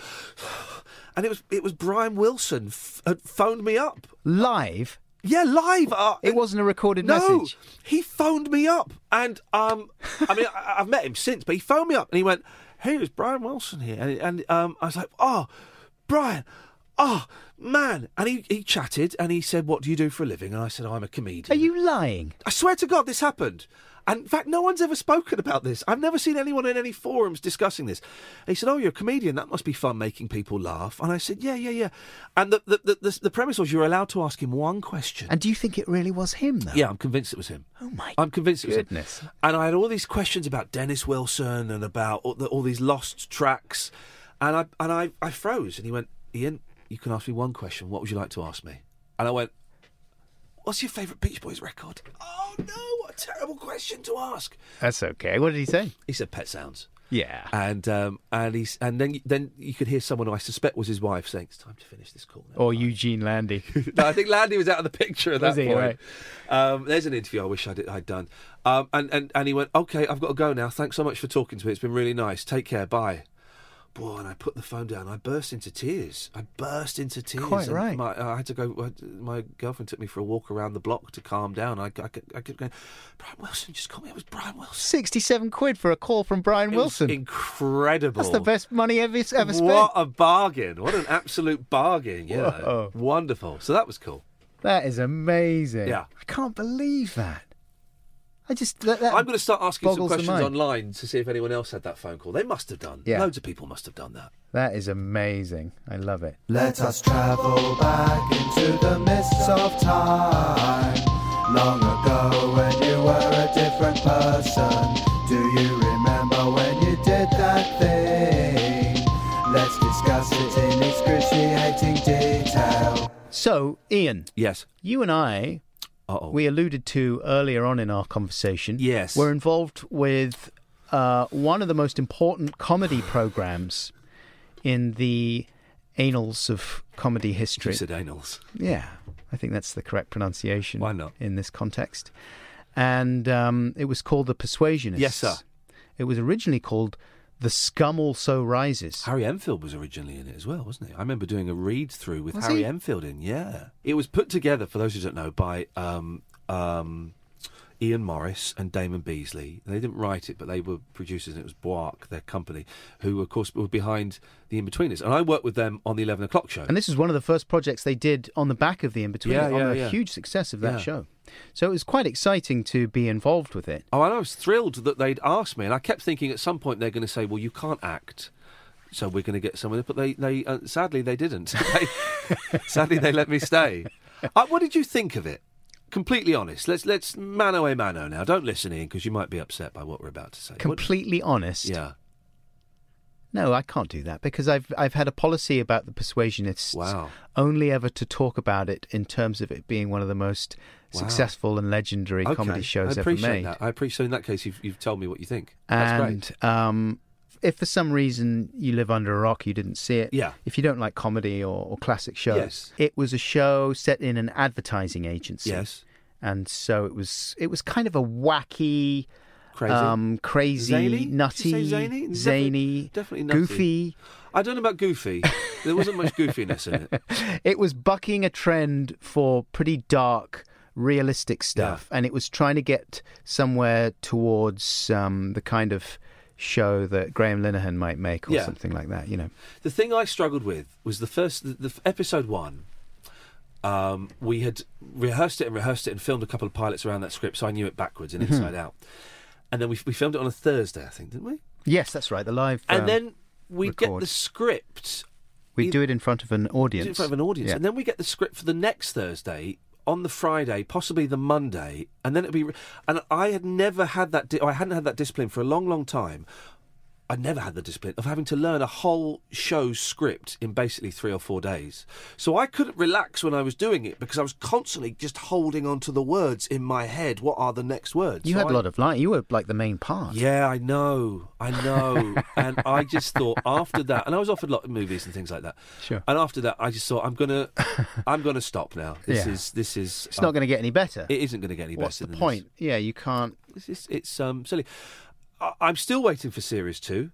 C: And it was it was Brian Wilson f- had phoned me up.
A: Live?
C: Yeah, live. Uh,
A: It wasn't a recorded
C: no,
A: message?
C: he phoned me up. And, um, I mean, I, I've met him since, but he phoned me up and he went, hey, it's Brian Wilson here. And, and um, I was like, oh, Brian, oh, man. And he, he chatted and he said, what do you do for a living? And I said, oh, I'm a comedian.
A: Are you lying?
C: I swear to God, this happened. And in fact, no one's ever spoken about this. I've never seen anyone in any forums discussing this. And he said, oh, you're a comedian. That must be fun, making people laugh. And I said, yeah, yeah, yeah. And the the, the, the, the premise was you're allowed to ask him one question.
A: And do you think it really was him, though?
C: Yeah, I'm convinced it was him.
A: Oh, my
C: I'm convinced it was
A: goodness.
C: him. And I had all these questions about Dennis Wilson and about all, the, all these lost tracks. And I and I, I froze. And he went, Ian, you can ask me one question. What would you like to ask me? And I went, what's your favourite Beach Boys record? Oh, no, what a terrible question to ask.
A: That's okay. What did he say?
C: He said Pet Sounds.
A: Yeah.
C: And um, and he's and then then you could hear someone who I suspect was his wife saying, it's time to finish this call now.
A: Or Eugene Landy.
C: No, I think Landy was out of the picture at that
A: Was he?
C: point.
A: Right.
C: Um, there's an interview I wish I'd, I'd done. Um, and, and, and he went, OK, I've got to go now. Thanks so much for talking to me. It's been really nice. Take care. Bye. Boy, and I put the phone down. I burst into tears. I burst into tears.
A: Quite
C: and
A: right.
C: My, I had to go. My girlfriend took me for a walk around the block to calm down. I, I, I kept going, Brian Wilson, just call me. It was Brian Wilson.
A: sixty-seven quid for a call from Brian
C: It was
A: Wilson.
C: incredible.
A: That's the best money ever, ever spent.
C: What a bargain. What an absolute bargain. Yeah.
A: Whoa.
C: Wonderful. So that was cool.
A: That is amazing.
C: Yeah.
A: I can't believe that. I just... That, that
C: I'm going to start asking some
A: boggles the
C: questions
A: mind.
C: online to see if anyone else had that phone call. They must have done.
A: Yeah.
C: Loads of people must have done that.
A: That is amazing. I love it.
B: Let us travel back into the mists of time. Long ago when you were a different person. Do you remember when you did that thing? Let's discuss it in excruciating detail.
A: So, Ian,
C: Yes.
A: you and I,
C: Uh-oh.
A: we alluded to earlier on in our conversation.
C: Yes.
A: We're involved with uh, one of the most important comedy programs in the annals of comedy history.
C: You said anals.
A: Yeah, I think that's the correct pronunciation.
C: Why not?
A: In this context. And um, it was called The Persuasionists.
C: Yes, sir.
A: It was originally called The Scum Also Rises.
C: Harry Enfield was originally in it as well, wasn't he? I remember doing a read-through with
A: Was
C: Harry
A: he?
C: Enfield in, yeah. It was put together, for those who don't know, by um, um, Ian Morris and Damon Beasley. They didn't write it, but they were producers, and it was Boark, their company, who, of course, were behind The Inbetweeners. And I worked with them on the eleven o'clock show.
A: And this was one of the first projects they did on the back of The In-Between,
C: Yeah,
A: on
C: yeah,
A: the
C: yeah.
A: huge success of that
C: Yeah.
A: show. So it was quite exciting to be involved with it.
C: Oh, and I was thrilled that they'd asked me, and I kept thinking at some point they're going to say, well, you can't act, so we're going to get someone, but they, they uh, sadly, they didn't. They, sadly, they let me stay. Uh, what did you think of it? Completely honest. Let's let's mano a mano now. Don't listen, Ian, because you might be upset by what we're about to say. What-
A: Completely honest.
C: yeah.
A: No, I can't do that because I've I've had a policy about the Persuasionists
C: Wow.
A: only ever to talk about it in terms of it being one of the most
C: Wow.
A: successful and legendary
C: Okay.
A: comedy shows
C: I
A: ever
C: appreciate
A: made.
C: that. I appreciate. In that case, you've you've told me what you think. That's
A: And
C: great.
A: um, if for some reason you live under a rock, you didn't see it.
C: Yeah.
A: If you don't like comedy or, or classic shows,
C: Yes.
A: it was a show set in an advertising agency.
C: Yes.
A: And so it was. It was kind of a wacky,
C: Crazy.
A: um, crazy,
C: Zany? Did you
A: nutty,
C: say zany?
A: zany,
C: Definitely nutty.
A: goofy.
C: I don't know about goofy. There wasn't much goofiness in it.
A: It was bucking a trend for pretty dark, realistic stuff, and it was trying to get somewhere towards um, the kind of show that Graham Linehan might make, or
C: Yeah.
A: something like that. You know,
C: The thing I struggled with was the first, the, the episode one. Um, we had rehearsed it and rehearsed it and filmed a couple of pilots around that script, so I knew it backwards and inside out. And then we we filmed it on a Thursday, I think, didn't we?
A: yes, that's right. The live,
C: And
A: um,
C: then we get
A: record.
C: the script.
A: we
C: you-
A: do it in front of an audience.
C: in front of an audience,
A: Yeah.
C: and then we get the script for the next Thursday on the Friday, possibly the Monday, and then it'd be. And I had never had that. Di- I hadn't had that discipline for a long, long time. I never had the discipline of having to learn a whole show script in basically three or four days. So I couldn't relax when I was doing it because I was constantly just holding on to the words in my head. What are the next words?
A: You
C: So
A: had a
C: I-
A: lot of line. You were like the main part.
C: Yeah, I know, I know. And I just thought after that, and I was offered a lot of movies and things like that.
A: Sure.
C: And after that, I just thought I'm gonna, I'm gonna stop now. This
A: Yeah.
C: is, this is.
A: It's not going to get any better.
C: It isn't going to get any
A: What's
C: better.
A: the
C: than
A: point? Yeah, you can't.
C: This. It's, it's, it's um silly. I, I'm still waiting for series two.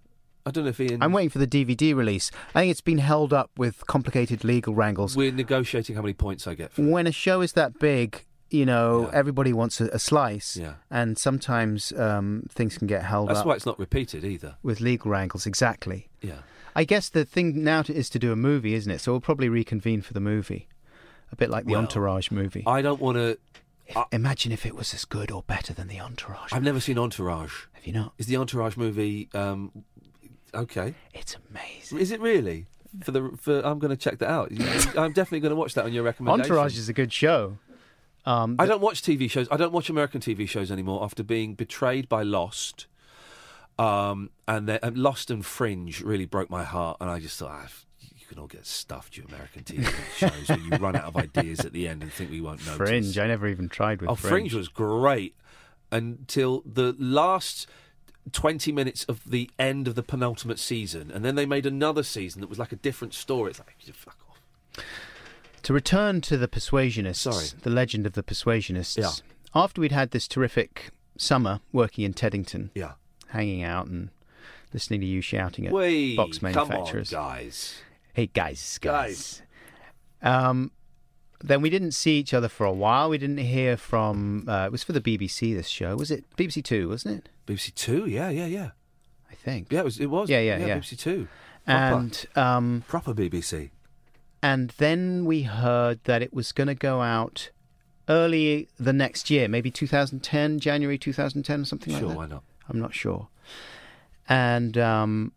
C: I don't know if Ian...
A: I'm waiting for the D V D release. I think it's been held up with complicated legal wrangles.
C: We're negotiating how many points I get for it.
A: When a show is that big, you know,
C: Yeah.
A: everybody wants a, a slice.
C: Yeah.
A: And sometimes um, things can get held
C: That's
A: up
C: why it's not repeated either.
A: with legal wrangles. Exactly.
C: Yeah.
A: I guess the thing now to, is to do a movie, isn't it? So we'll probably reconvene for the movie. A bit like the
C: Well,
A: Entourage movie.
C: I don't want to...
A: If- imagine if it was as good or better than the Entourage.
C: I've never seen Entourage.
A: Have you not?
C: Is the Entourage movie... Um, okay.
A: It's amazing.
C: Is it really? For the for, I'm going to check that out. I'm definitely going to watch that on your recommendation.
A: Entourage is a good show. Um,
C: I don't watch T V shows. I don't watch American T V shows anymore after being betrayed by Lost. Um, and, then, and Lost and Fringe really broke my heart. And I just thought, ah, you can all get stuffed, you American T V shows, where you run out of ideas at the end and think we won't notice.
A: Fringe. I never even tried with
C: Oh,
A: Fringe.
C: Fringe was great until the last twenty minutes of the end of the penultimate season, and then they made another season that was like a different story. It's like, you fuck off.
A: To return to the Persuasionists,
C: Sorry.
A: the legend of the Persuasionists,
C: Yeah.
A: after we'd had this terrific summer working in Teddington,
C: Yeah.
A: hanging out and listening to you shouting at
C: Wait,
A: box
C: come on,
A: manufacturers.
C: guys.
A: Hey, guys, guys. Um, then we didn't see each other for a while. We didn't hear from... Uh, it was for the B B C, this show. Was it B B C Two, wasn't it?
C: B B C Two, yeah, yeah, yeah.
A: I think.
C: Yeah, it was. It was.
A: Yeah, yeah, yeah.
C: B B C Two. Proper,
A: And um,
C: proper B B C.
A: and then we heard that it was going to go out early the next year, maybe two thousand ten, January two thousand ten or something
C: Sure,
A: like that.
C: why not?
A: I'm not sure. And um,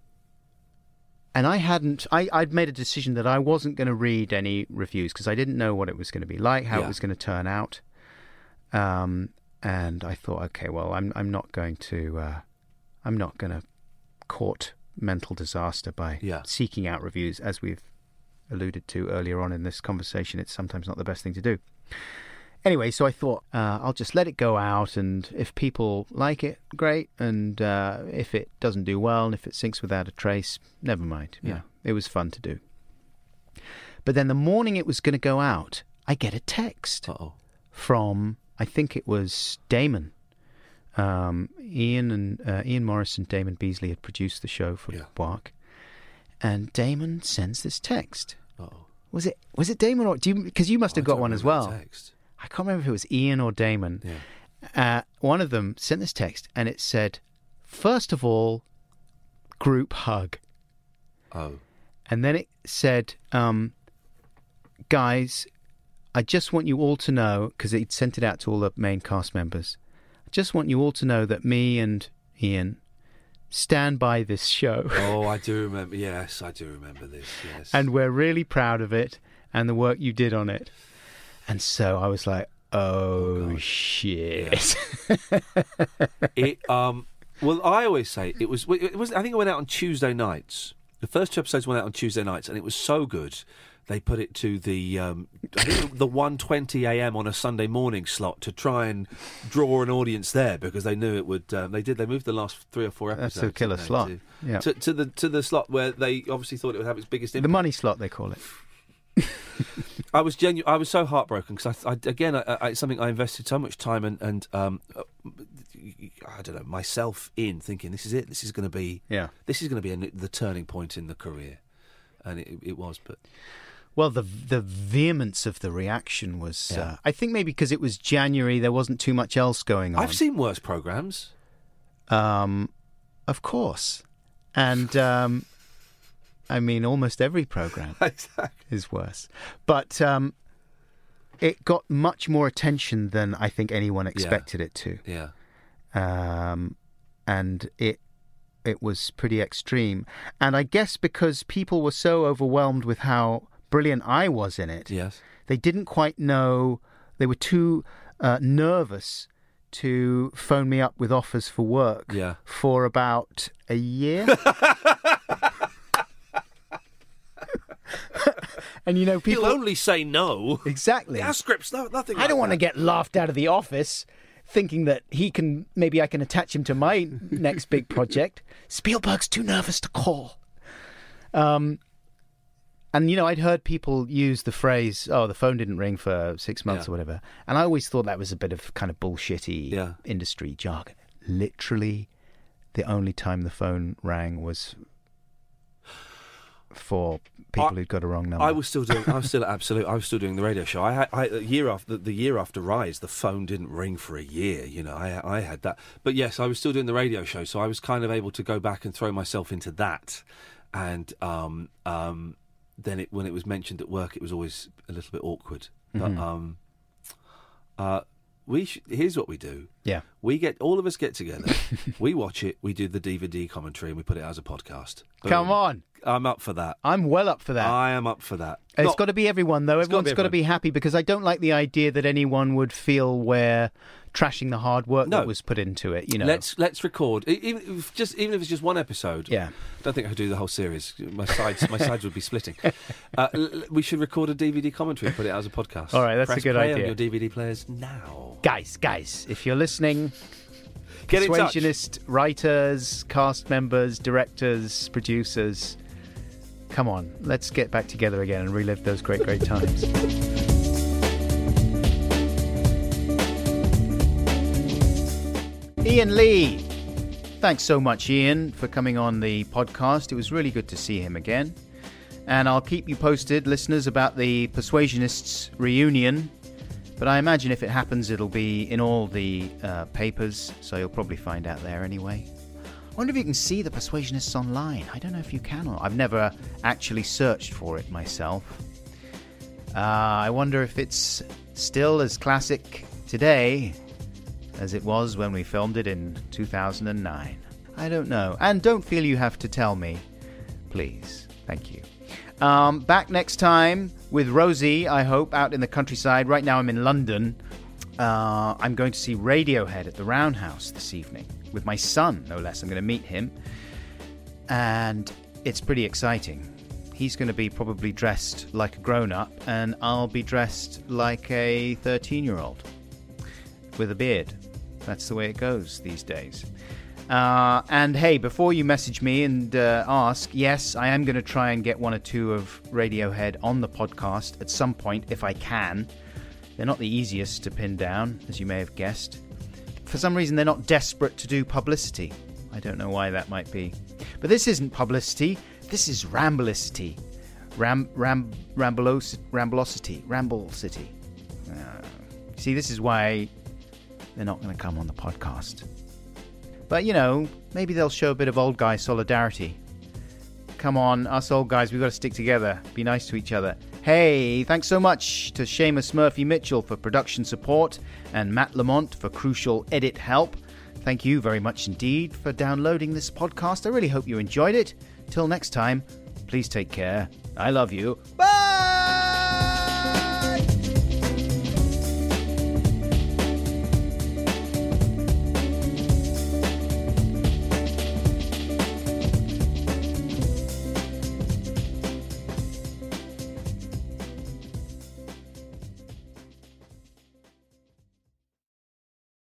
A: and I hadn't. I, I'd made a decision that I wasn't going to read any reviews because I didn't know what it was going to be like, how
C: Yeah.
A: it was going to turn out. Um, and I thought, okay, well, I'm I'm not going to uh, I'm not going to court mental disaster by
C: Yeah.
A: seeking out reviews, as we've alluded to earlier on in this conversation. It's sometimes not the best thing to do. Anyway, so I thought uh, I'll just let it go out, and if people like it, great, and uh, if it doesn't do well, and if it sinks without a trace, never mind. You
C: Yeah.
A: know, it was fun to do. But then the morning it was going to go out, I get a text
C: Uh-oh.
A: from, I think it was Damon. Um, Ian and uh, Ian Morris and Damon Beasley had produced the show for
C: Yeah.
A: Quark, and Damon sends this text.
C: Uh-oh.
A: Was it was it Damon or do you? Because you must have
C: I
A: got
C: don't
A: one as
C: remember
A: well.
C: the text.
A: I can't remember if it was Ian or Damon.
C: Yeah.
A: Uh, one of them sent this text, and it said, first of all, group hug.
C: Oh.
A: And then it said, um, guys, I just want you all to know, because he'd sent it out to all the main cast members, I just want you all to know that me and Ian stand by this show.
C: Oh, I do remember. Yes, I do remember this. Yes.
A: And we're really proud of it and the work you did on it. And so I was like, oh,
C: Oh,
A: shit.
C: it um well I always say it was it was I think it went out on Tuesday nights. The first two episodes went out on Tuesday nights, and it was so good they put it to the um I think the one twenty a.m. on a Sunday morning slot to try and draw an audience there, because they knew it would um, they did they moved the last three or four episodes.
A: That's a killer
C: didn't they,
A: slot.
C: to,
A: Yeah.
C: to, to the to the slot where they obviously thought it would have its biggest
A: The
C: impact.
A: money slot, they call it.
C: I was genu- I was so heartbroken because I, I again I, I, it's something I invested so much time and and um, uh, I don't know myself in, thinking this is it. This is going to be
A: Yeah.
C: this is going to be a, the turning point in the career, and it, it was. But
A: Well, the the vehemence of the reaction was,
C: Yeah.
A: uh, I think maybe because it was January, there wasn't too much else going on.
C: I've seen worse programs.
A: Um, of course. And, um, I mean, almost every program
C: Exactly.
A: is worse. But um, it got much more attention than I think anyone expected it to.
C: Yeah.
A: Um, and it it was pretty extreme. And I guess because people were so overwhelmed with how brilliant I was in it,
C: Yes.
A: they didn't quite know, they were too uh, nervous to phone me up with offers for work
C: Yeah.
A: for about a year. And, you know, people...
C: He'll only say no.
A: Exactly.
C: Our scripts, no, nothing.
A: I
C: like
A: don't want to
C: that.
A: get laughed out of the office thinking that he can, maybe I can attach him to my next big project. Spielberg's too nervous to call. Um, and, you know, I'd heard people use the phrase, oh, the phone didn't ring for six months
C: Yeah.
A: or whatever. And I always thought that was a bit of kind of bullshitty
C: Yeah.
A: industry jargon. Literally, the only time the phone rang was for people
C: I,
A: who'd got a wrong number.
C: I was still doing. I was still at Absolute. I was still doing the radio show. I had I, the year after the year after Rise, the phone didn't ring for a year. You know, I I had that. But yes, I was still doing the radio show, so I was kind of able to go back and throw myself into that. And um um, then it, when it was mentioned at work, it was always a little bit awkward. But
A: Mm-hmm.
C: um, uh, we sh- here's what we do.
A: Yeah.
C: We get all of us get together. We watch it. We do the D V D commentary, and we put it out as a podcast. Boom.
A: Come on.
C: I'm up for that.
A: I'm well up for that.
C: I am up for that.
A: It's
C: Not-
A: got to be everyone, though.
C: It's gotta
A: Everyone's
C: be
A: got to be happy, because I don't like the idea that anyone would feel we're trashing the hard work
C: No.
A: that was put into it. You know,
C: Let's let's record e- even if just even if it's just one episode.
A: Yeah.
C: I don't think I could do the whole series. My sides my sides would be splitting. Uh, l- l- we should record a D V D commentary and put it out as a podcast.
A: All right, that's a
C: Press
A: good
C: play
A: idea.
C: on your D V D players now.
A: guys, guys, if you're listening,
C: Get in touch.
A: persuasionist writers, cast members, directors, producers, come on, let's get back together again and relive those great, great times. Ian Lee. Thanks so much, Ian, for coming on the podcast. It was really good to see him again. And I'll keep you posted, listeners, about the Persuasionists reunion. But I imagine if it happens, it'll be in all the uh, papers, so you'll probably find out there anyway. I wonder if you can see the Persuasionists online. I don't know if you can or I've never actually searched for it myself. Uh, I wonder if it's still as classic today as it was when we filmed it in two thousand nine. I don't know. And don't feel you have to tell me. Please. Thank you. Um, back next time with Rosie, I hope, out in the countryside. Right now I'm in London. Uh, I'm going to see Radiohead at the Roundhouse this evening with my son, no less. I'm going to meet him. And it's pretty exciting. He's going to be probably dressed like a grown-up, and I'll be dressed like a thirteen-year-old with a beard. That's the way it goes these days. Uh, and hey, before you message me and uh, ask, yes, I am going to try and get one or two of Radiohead on the podcast at some point, if I can. They're not the easiest to pin down, as you may have guessed. For some reason, they're not desperate to do publicity. I don't know why that might be. But this isn't publicity. This is Ramblicity. Ram, ram, rambulos, Rambulosity. Ramble City. Uh, see, this is why they're not going to come on the podcast. But, you know, maybe they'll show a bit of old guy solidarity. Come on, us old guys, we've got to stick together. Be nice to each other. Hey, thanks so much to Seamus Murphy Mitchell for production support and Matt Lamont for crucial edit help. Thank you very much indeed for downloading this podcast. I really hope you enjoyed it. Till next time, please take care. I love you. Bye!